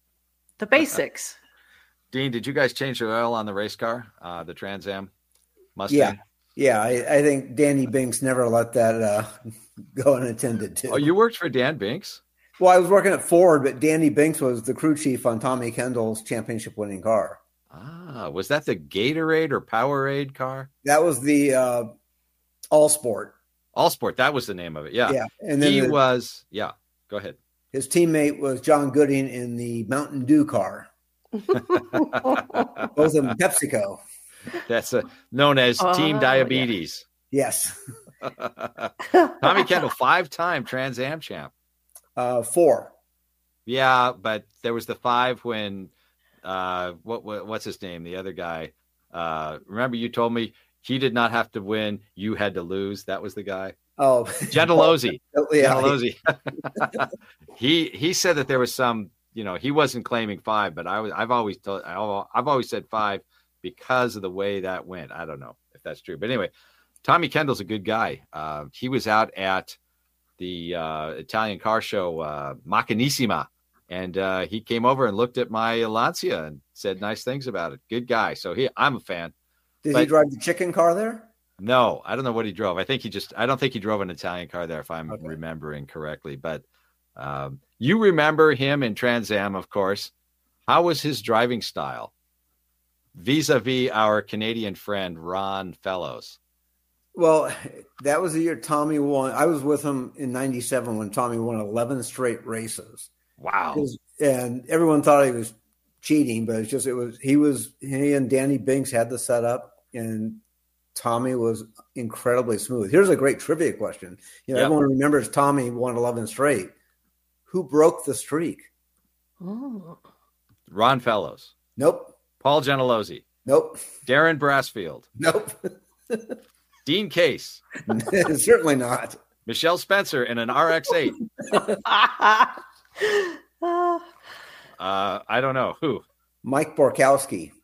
the basics. Dean, did you guys change the oil on the race car, uh, the Trans Am Mustang? Yeah. Yeah, I, I think Danny Binks never let that uh, go unattended to. Oh, you worked for Dan Binks? Well, I was working at Ford, but Danny Binks was the crew chief on Tommy Kendall's championship-winning car. Ah, was that the Gatorade or Powerade car? That was the uh, All Sport. All Sport, that was the name of it. Yeah, yeah. And then he the, was. Yeah, go ahead. His teammate was John Gooding in the Mountain Dew car. Both of them PepsiCo. That's a, known as uh, Team Diabetes. Yeah. Yes. Tommy Kendall, five-time Trans Am champ. Uh, four. Yeah, but there was the five when uh, what, what what's his name? The other guy. Uh, remember, you told me he did not have to win; you had to lose. That was the guy. Oh, Gentilozzi. Oh, yeah. Gentilozzi. he he said that there was some you know, he wasn't claiming five, but I was, I've always told, I've always said five because of the way that went. I don't know if that's true, but anyway, Tommy Kendall's a good guy. Uh, he was out at the uh, Italian car show, uh, Machinissima, and uh, he came over and looked at my Lancia and said nice things about it. Good guy. So he, I'm a fan. Did but, he drive the chicken car there? No, I don't know what he drove. I think he just, I don't think he drove an Italian car there, if I'm okay. remembering correctly. But um, you remember him in Trans Am, of course. How was his driving style vis-a-vis our Canadian friend, Ron Fellows? Well, that was the year Tommy won. I was with him in ninety-seven when Tommy won eleven straight races. Wow. And everyone thought he was cheating, but it's just, it was, he was, he and Danny Binks had the setup, and Tommy was incredibly smooth. Here's a great trivia question. You know, yep. Everyone remembers Tommy won eleven straight. Who broke the streak? Oh. Ron Fellows. Nope. Paul Gentilozzi. Nope. Darren Brassfield. Nope. Dean Case. Certainly not. Michelle Spencer in an R X eight. uh, I don't know. Who? Mike Borkowski.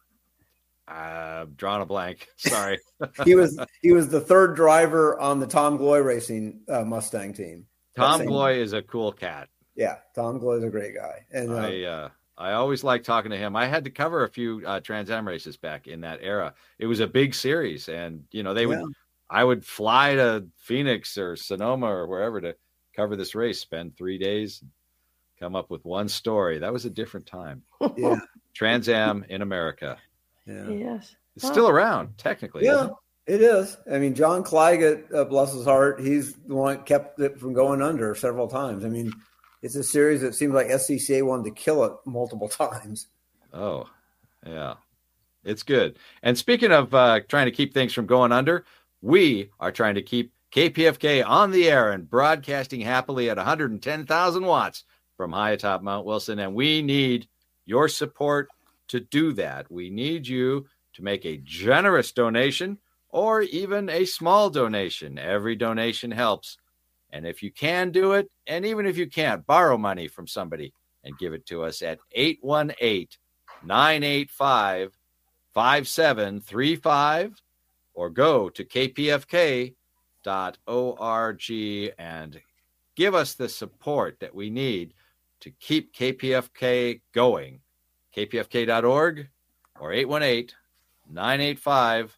Uh, drawing a blank. Sorry. he was he was the third driver on the Tom Gloy Racing uh, Mustang team. Tom Gloy is a cool cat. Yeah, Tom Gloy is a great guy. And uh, I uh, I always like talking to him. I had to cover a few uh, Trans Am races back in that era. It was a big series, and you know they yeah. would. I would fly to Phoenix or Sonoma or wherever to cover this race. Spend three days, come up with one story. That was a different time. Yeah, Trans Am in America. Yeah. Yes. It's still around, technically. Yeah, isn't it? it is. I mean, John Claggett, uh, bless his heart, he's the one that kept it from going under several times. I mean, it's a series that seems like S C C A wanted to kill it multiple times. Oh, yeah. It's good. And speaking of uh, trying to keep things from going under, we are trying to keep K P F K on the air and broadcasting happily at one hundred ten thousand watts from high atop Mount Wilson. And we need your support to do that. We need you to make a generous donation or even a small donation. Every donation helps. And if you can do it, and even if you can't, borrow money from somebody and give it to us at eight one eight, nine eight five, five seven three five or go to k p f k dot org and give us the support that we need to keep K P F K going. k p f k dot org or eight one eight, nine eight five,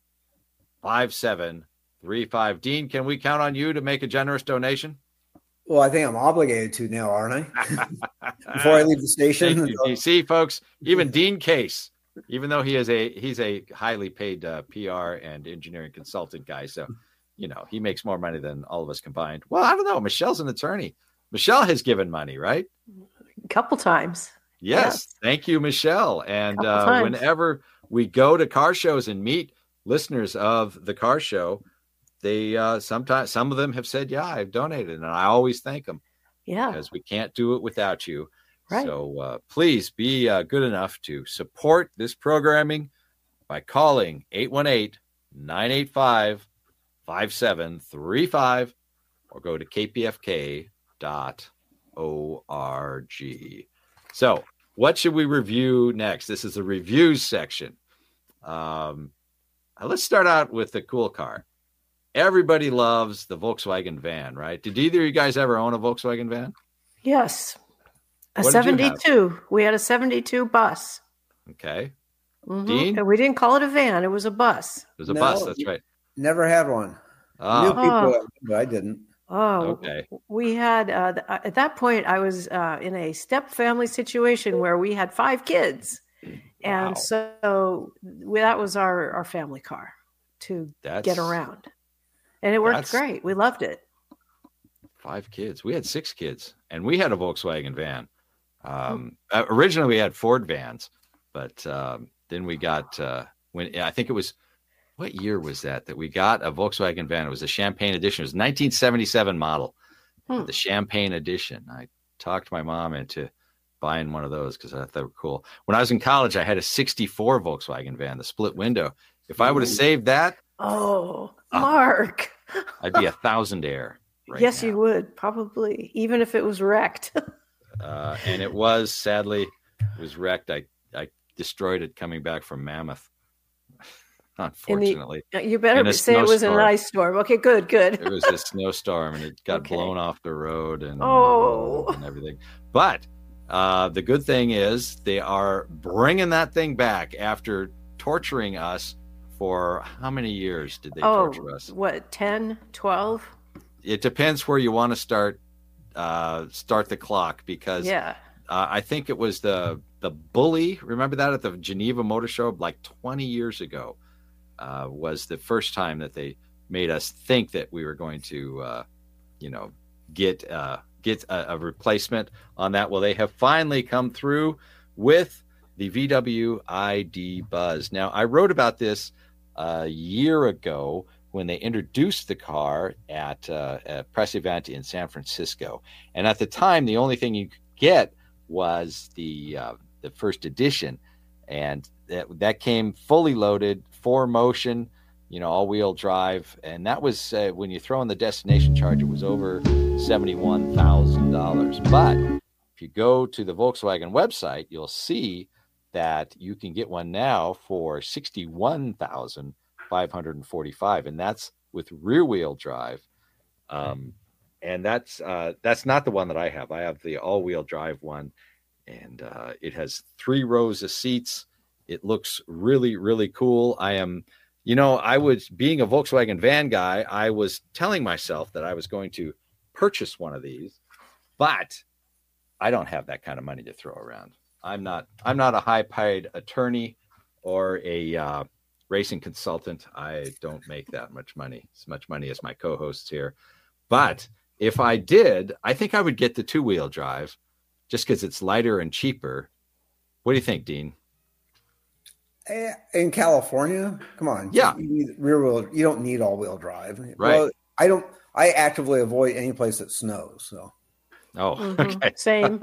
five seven three five. Dean, can we count on you to make a generous donation? Well, I think I'm obligated to now, aren't I? Before I leave the station. Thank you. You see, folks, even Dean Case, even though he is a he's a highly paid uh, P R and engineering consultant guy, so you know he makes more money than all of us combined. Well, I don't know. Michelle's an attorney. Michelle has given money, right? A couple times. Yes. Yes. Thank you, Michelle. And uh, whenever we go to car shows and meet listeners of the car show, they uh, sometimes some of them have said, yeah, I've donated. And I always thank them. Yeah. Because we can't do it without you. Right. So uh, please be uh, good enough to support this programming by calling eight one eight, nine eight five, five seven three five or go to k p f k dot org. So what should we review next? This is the reviews section. Um, let's start out with the cool car. Everybody loves the Volkswagen van, right? Did either of you guys ever own a Volkswagen van? Yes. A What did you have? seventy-two. We had a seventy-two bus. Okay. Mhm. Dean? And we didn't call it a van. It was a bus. It was a No. bus. That's right. Never had one. Knew Oh, people, Oh. but I didn't. Oh, okay. we had, uh, th- at that point, I was uh, in a step family situation where we had five kids. And Wow. so we, that was our, our family car to That's get around. And it worked that's- great. We loved it. Five kids. We had six kids, and we had a Volkswagen van. Um, uh, originally, we had Ford vans, but um, then we got uh, when I think it was what year was that that we got a Volkswagen van? It was a Champagne edition. It was nineteen seventy-seven model, Hmm. the Champagne edition. I talked my mom into buying one of those because I thought they were cool. When I was in college, I had a sixty-four Volkswagen van, the split window. If I would have saved that, Oh, Ah. Mark. I'd be a thousandaire. Right yes, now. you would, probably, even if it was wrecked. uh, and it was sadly it was wrecked. I I destroyed it coming back from Mammoth. Unfortunately, the, you better say it was an ice storm. Okay, good, good. It was a snowstorm, and it got okay. blown off the road and, oh. and everything. But uh, the good thing is they are bringing that thing back after torturing us for how many years did they oh, torture us? What, ten, twelve? It depends where you want to start uh, start the clock, because yeah. uh, I think it was the the Bully. Remember that at the Geneva Motor Show like twenty years ago uh, was the first time that they made us think that we were going to, uh, you know, get uh, get a, a replacement on that. Well, they have finally come through with the V W I D Buzz. Now, I wrote about this a year ago when they introduced the car at uh, a press event in San Francisco. And at the time, the only thing you could get was the uh, the first edition. And that, that came fully loaded, four motion, you know, all-wheel drive. And that was, uh, when you throw in the destination charge, it was over seventy-one thousand dollars. But if you go to the Volkswagen website, you'll see that you can get one now for sixty-one thousand five hundred forty-five dollars, and that's with rear-wheel drive. Um, and that's uh, that's not the one that I have. I have the all-wheel drive one, and uh, it has three rows of seats. It looks really, really cool. I am, you know, I was, being a Volkswagen van guy, I was telling myself that I was going to purchase one of these, but I don't have that kind of money to throw around. I'm not, I'm not a high-paid attorney or a uh, racing consultant. I don't make that much money, as much money as my co-hosts here. But if I did, I think I would get the two-wheel drive just because it's lighter and cheaper. What do you think, Dean? In California, come on. Yeah. You need rear wheel. You don't need all wheel drive. Right. Well, I don't, I actively avoid any place that snows. So. Oh, mm-hmm. okay. Same.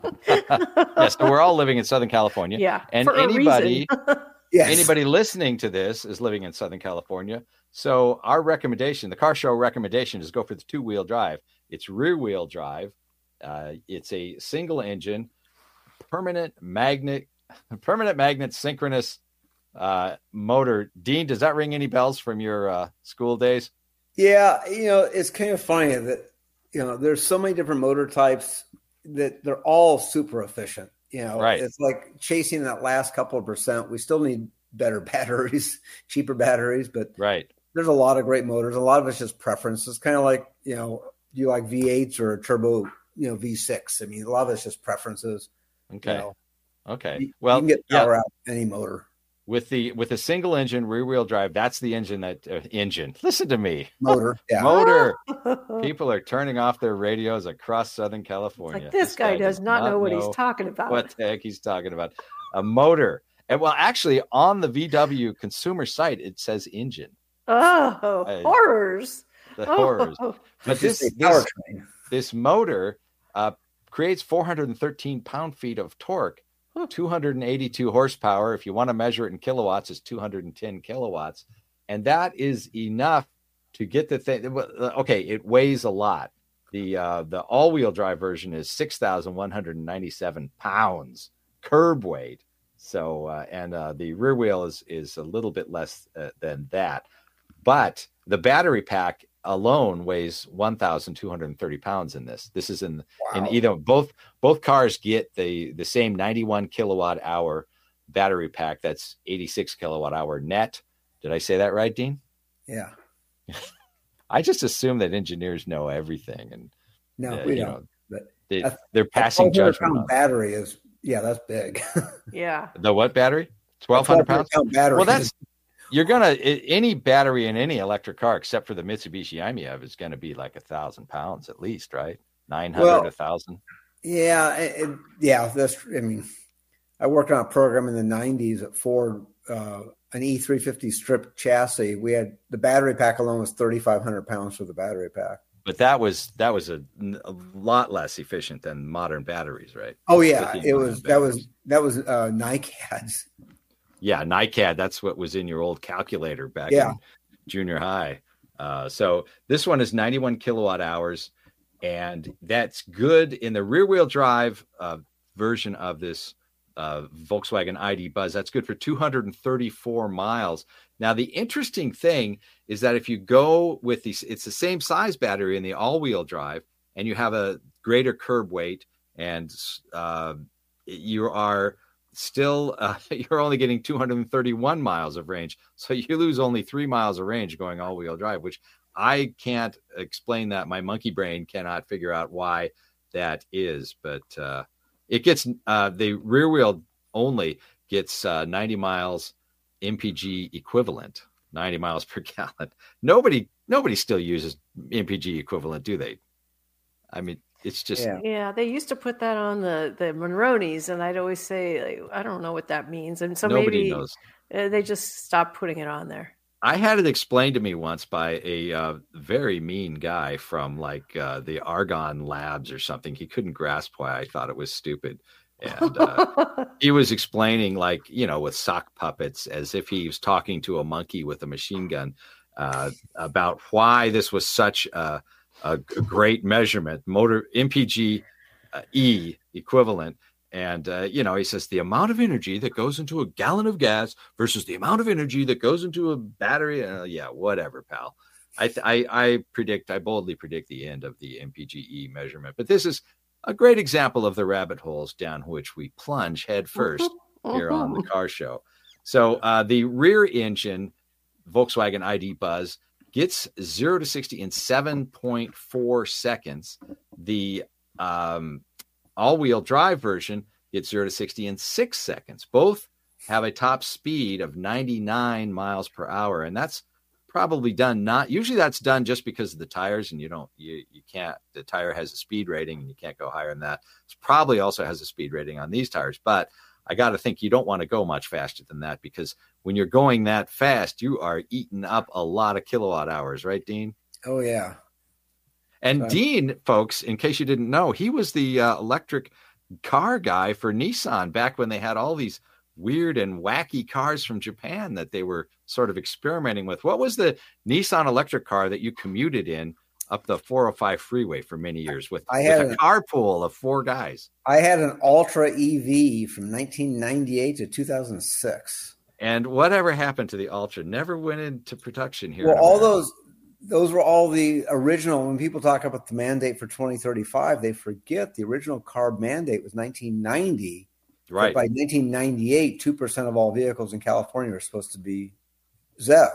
Yes. So we're all living in Southern California. Yeah. And anybody, yes. anybody listening to this is living in Southern California. So our recommendation, the Car Show recommendation, is go for the two wheel drive. It's rear wheel drive. Uh, it's a single engine, permanent magnet, permanent magnet synchronous uh, motor. Dean, does that ring any bells from your uh, school days? Yeah. You know, it's kind of funny that, you know, there's so many different motor types that they're all super efficient. You know, right. It's like chasing that last couple of percent. We still need better batteries, cheaper batteries, but right. There's a lot of great motors. A lot of it's just preference. It's kind of like, you know, do you like V eights or a turbo, you know, V six? I mean, a lot of it's just preferences. Okay. You know. Okay. You, well, you can get power yeah. out of any motor. With the with a single engine rear wheel drive, that's the engine that uh, engine. Listen to me, motor, yeah, motor. People are turning off their radios across Southern California. Like this, this guy, guy does, does not know what know he's talking about. What the heck he's talking about? A motor. And well, actually, on the V W consumer site, it says engine. Oh, uh, horrors! The oh. horrors. But this this, this motor uh, creates four hundred thirteen pound feet of torque. two hundred eighty-two horsepower. If you want to measure it in kilowatts, it's two hundred ten kilowatts. And that is enough to get the thing. Okay, it weighs a lot. The uh, the all-wheel drive version is six thousand one hundred ninety-seven pounds curb weight. So, uh, and uh, the rear wheel is, is a little bit less uh, than that. But the battery pack alone weighs one thousand two hundred thirty pounds in this. This is in, wow. in either both, both cars get the, the same ninety-one kilowatt hour battery pack. That's eighty-six kilowatt hour net. Did I say that right, Dean? Yeah. I just assume that engineers know everything. And no, uh, we you don't. know, but they, a, they're passing judgment on battery is, yeah, that's big. Yeah. The what battery? twelve hundred pounds? Battery. Well, that's, you're going to, any battery in any electric car, except for the Mitsubishi I M E F, is going to be like a thousand pounds at least, right? nine hundred, well, a thousand. Yeah. It, yeah. That's, I mean, I worked on a program in the nineties at Ford, uh, an E three fifty strip chassis. We had the battery pack alone was thirty-five hundred pounds for the battery pack. But that was, that was a, a lot less efficient than modern batteries, right? Oh yeah. It was, that was, that was, uh, NiCads. Yeah, NiCad. That's what was in your old calculator back yeah. in junior high. Uh, so this one is ninety-one kilowatt hours. And that's good in the rear wheel drive uh, version of this uh, Volkswagen I D Buzz. That's good for two hundred thirty-four miles. Now, the interesting thing is that if you go with these, it's the same size battery in the all-wheel drive, and you have a greater curb weight, and uh, you are still, uh, you're only getting two hundred thirty-one miles of range. So you lose only three miles of range going all-wheel drive, which I can't explain that. My monkey brain cannot figure out why that is, but uh, it gets, uh, the rear wheel only gets uh, ninety miles M P G equivalent, ninety miles per gallon. Nobody, nobody still uses M P G equivalent, do they? I mean, it's just. Yeah, yeah they used to put that on the, the Monronis, and I'd always say, like, I don't know what that means. And so nobody maybe knows. Uh, they just stopped putting it on there. I had it explained to me once by a uh, very mean guy from like uh, the Argonne Labs or something. He couldn't grasp why I thought it was stupid. And uh, he was explaining, like, you know, with sock puppets, as if he was talking to a monkey with a machine gun, uh, about why this was such a, a great measurement, motor M P G uh, E equivalent. And, uh, you know, he says the amount of energy that goes into a gallon of gas versus the amount of energy that goes into a battery. Uh, yeah, whatever, pal. I, th- I I predict, I boldly predict the end of the M P G E measurement. But this is a great example of the rabbit holes down which we plunge head first here on the Car Show. So uh, the rear engine Volkswagen I D Buzz gets zero to sixty in seven point four seconds. The um, all-wheel drive version gets zero to sixty in six seconds. Both have a top speed of ninety-nine miles per hour, and that's probably done not usually that's done just because of the tires, and you don't you you can't the tire has a speed rating and you can't go higher than that. It probably also has a speed rating on these tires, but I got to think you don't want to go much faster than that, because when you're going that fast, you are eating up a lot of kilowatt hours, right, Dean? Oh yeah. And Right. Dean, folks, in case you didn't know, he was the uh, electric car guy for Nissan back when they had all these weird and wacky cars from Japan that they were sort of experimenting with. What was the Nissan electric car that you commuted in up the four oh five freeway for many years with, I had with a a- carpool of four guys? I had an Ultra E V from nineteen ninety-eight to two thousand six. And whatever happened to the Ultra never went into production here. Well, in all America. those those were all the original. When people talk about the mandate for twenty thirty-five, they forget the original CARB mandate was nineteen ninety. Right. But by nineteen ninety-eight, two percent of all vehicles in California are supposed to be Z E V.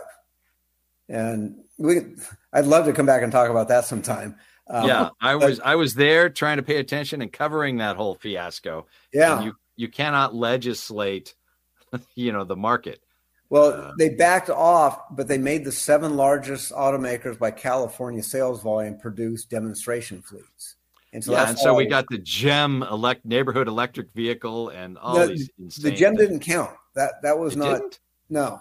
And we, I'd love to come back and talk about that sometime. Um, yeah, I but- was I was there trying to pay attention and covering that whole fiasco. Yeah. And you you cannot legislate, you know, the market. Well, Uh, they backed off, but they made the seven largest automakers by California sales volume produce demonstration fleets. And so yeah, that's and so all- we got the GEM elect neighborhood electric vehicle and all No, these the insane GEM things. didn't count. That that was It not didn't? no.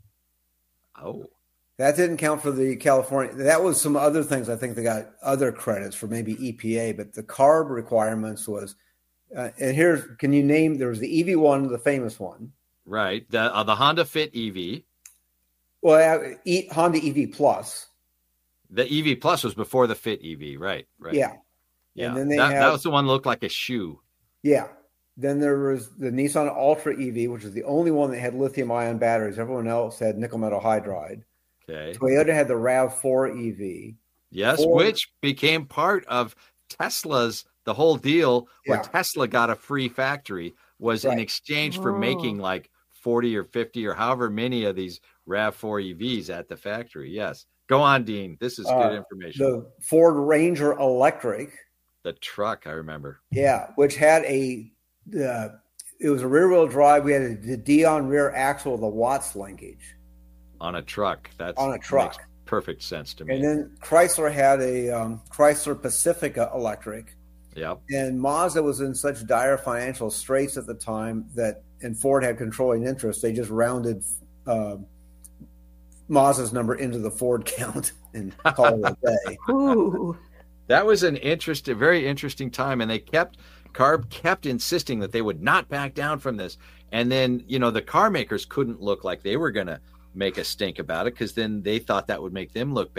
Oh, That didn't count for the California. That was some other things. I think they got other credits for maybe E P A, but the CARB requirements was. Uh, and here's, can you name? There was the E V one, the famous one. right. The uh, the Honda Fit E V. Well, uh, e, Honda E V Plus. The E V Plus was before the Fit E V, right? Right. Yeah, Yeah. And then they that, have- that was the one that looked like a shoe. yeah. Then there was the Nissan Ultra E V, which is the only one that had lithium-ion batteries. Everyone else had nickel metal hydride. Okay. Toyota had the RAV four E V. Yes, Ford- which became part of Tesla's, the whole deal where Yeah. Tesla got a free factory was in Right. exchange for Oh. making like forty or fifty or however many of these RAV four E Vs at the factory. Yes. Go on, Dean. This is good Uh, information. The Ford Ranger Electric. The truck, I remember. Yeah, which had a uh, it was a rear wheel drive. We had a, the Dion rear axle with a Watts linkage, On a truck. That's On a truck. makes perfect sense to me. and then Chrysler had a um, Chrysler Pacifica Electric, Yep. and Mazda was in such dire financial straits at the time that, and Ford had controlling interest. They just rounded uh, Mazda's number into the Ford count and called it a day. Ooh. That was an interesting, very interesting time, and they kept CARB kept insisting that they would not back down from this. And then, you know, the car makers couldn't look like they were going to make a stink about it, because then they thought that would make them look bad.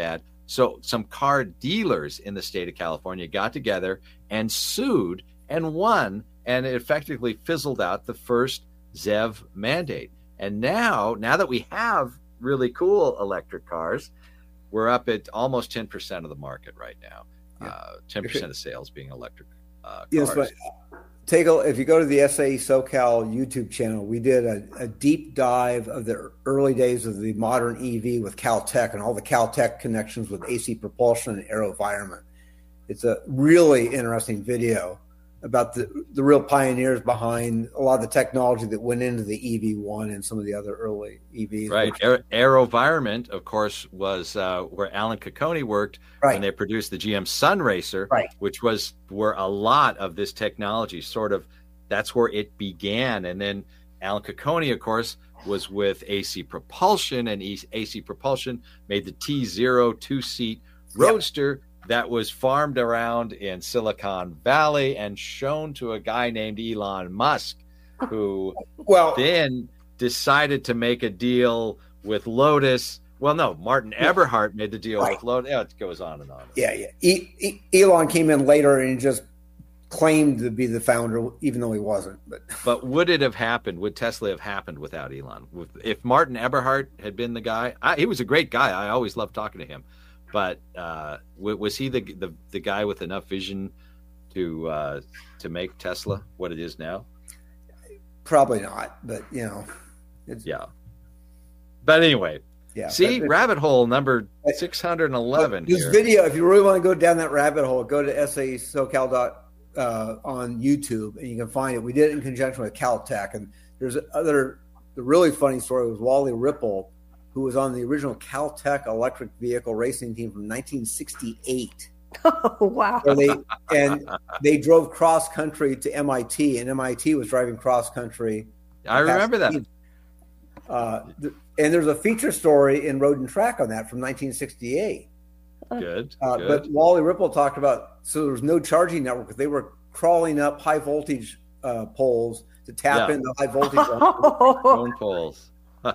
So some car dealers in the state of California got together and sued and won, and it effectively fizzled out the first Z E V mandate. And now, now that we have really cool electric cars, we're up at almost ten percent of the market right now. Yeah. Uh, ten percent of sales being electric uh, cars. Yes, but take a, if you go to the S A E SoCal YouTube channel, we did a, a deep dive of the early days of the modern E V with Caltech and all the Caltech connections with A C propulsion and AeroVironment. It's a really interesting video about the, the real pioneers behind a lot of the technology that went into the E V one and some of the other early E Vs. Right. Aer- AeroVironment, of course, was uh, where Alan Cocconi worked right. when they produced the G M Sun Racer, right. which was where a lot of this technology sort of, that's where it began. And then Alan Cocconi, of course, was with A C Propulsion, and A C Propulsion made the T zero two-seat Roadster yep. that was farmed around in Silicon Valley and shown to a guy named Elon Musk, who well, then decided to make a deal with Lotus. Well, no, Martin Eberhard made the deal right. with Lotus. Oh, it goes on and on. Yeah, yeah. E- e- Elon came in later and just claimed to be the founder, even though he wasn't. But but would it have happened? Would Tesla have happened without Elon? If Martin Eberhard had been the guy, I, he was a great guy. I always loved talking to him. But uh, was he the, the the guy with enough vision to uh, to make Tesla what it is now? Probably not. But you know, it's... yeah. But anyway, yeah. See, but, rabbit hole number six hundred eleven. This here. video, if you really want to go down that rabbit hole, go to S A E SoCal dot uh, on YouTube, and you can find it. We did it in conjunction with Caltech, and there's other. The really funny story was Wally Ripple, who was on the original Caltech electric vehicle racing team from nineteen sixty-eight. Oh, wow. So they, and they drove cross country to M I T, and M I T was driving cross country. I remember that. Uh, th- and there's a feature story in Road and Track on that from nineteen sixty-eight. Good, uh, good. But Wally Ripple talked about, so there was no charging network. They were crawling up high voltage uh, poles to tap yeah. into high voltage phone poles.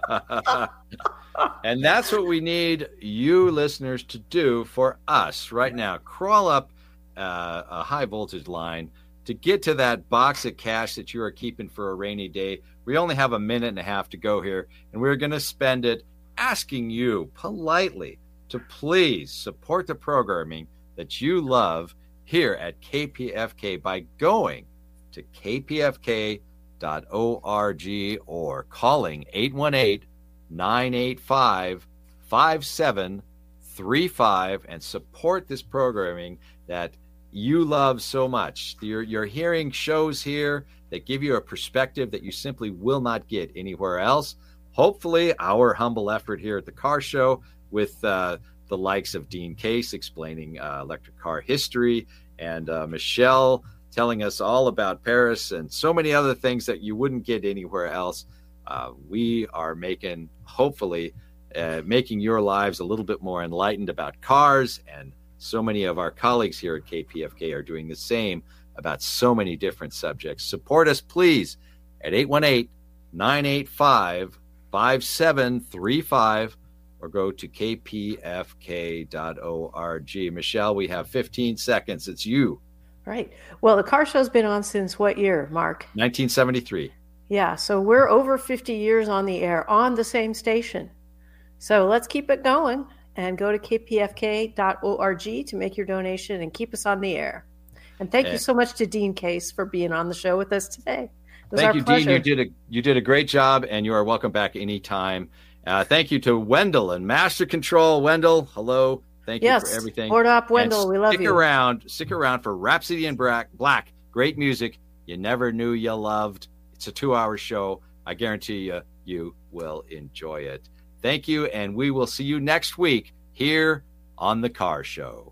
And that's what we need you listeners to do for us right now. Crawl up uh, a high voltage line to get to that box of cash that you are keeping for a rainy day. We only have a minute and a half to go here, and we're going to spend it asking you politely to please support the programming that you love here at K P F K by going to K P F K dot org or calling eight one eight, nine eight five, five seven three five and support this programming that you love so much. You're, you're hearing shows here that give you a perspective that you simply will not get anywhere else. Hopefully, our humble effort here at the Car Show with uh, the likes of Dean Case explaining uh, electric car history and uh, Michelle telling us all about Paris and so many other things that you wouldn't get anywhere else. Uh, we are making, hopefully, uh, making your lives a little bit more enlightened about cars, and so many of our colleagues here at K P F K are doing the same about so many different subjects. Support us, please, at eight one eight, nine eight five, five seven three five or go to K P F K dot org. Michelle, we have fifteen seconds. It's you. Right. Well, the Car Show's been on since what year, Mark? nineteen seventy-three. Yeah, so we're over fifty years on the air on the same station. So let's keep it going and go to K P F K dot org to make your donation and keep us on the air. And thank and, you so much to Dean Case for being on the show with us today. It was thank our you, pleasure. Dean. You did a you did a great job, and you are welcome back anytime. Uh, thank you to Wendell and Master Control. Wendell, hello. Thank yes, you for everything. Board up, Wendell. And we love stick you. Stick around. Stick around for Rhapsody in Black. Black. Great music you never knew you loved. It's a two-hour show. I guarantee you, you will enjoy it. Thank you, and we will see you next week here on The Car Show.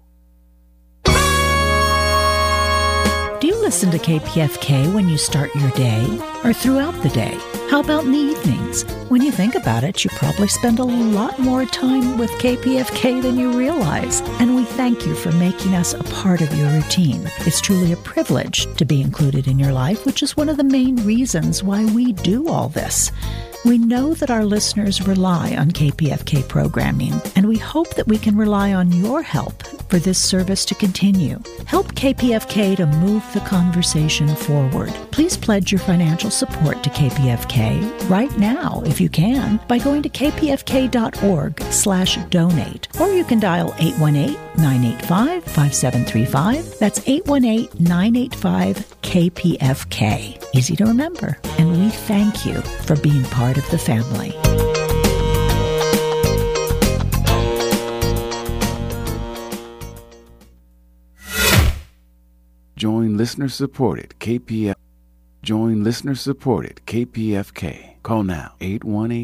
Do you listen to K P F K when you start your day or throughout the day? How about in the evenings? When you think about it, you probably spend a lot more time with K P F K than you realize. And we thank you for making us a part of your routine. It's truly a privilege to be included in your life, which is one of the main reasons why we do all this. We know that our listeners rely on K P F K programming, and we hope that we can rely on your help for this service to continue. Help K P F K to move the conversation forward. Please pledge your financial support to K P F K right now, if you can, by going to kpfk.org slash donate. Or you can dial eight one eight, nine eight five, five seven three five. That's eight one eight, nine eight five, K P F K. Easy to remember. And we thank you for being part of the family. Join listener supported K P F. Join listener supported K P F K. Call now eight one eight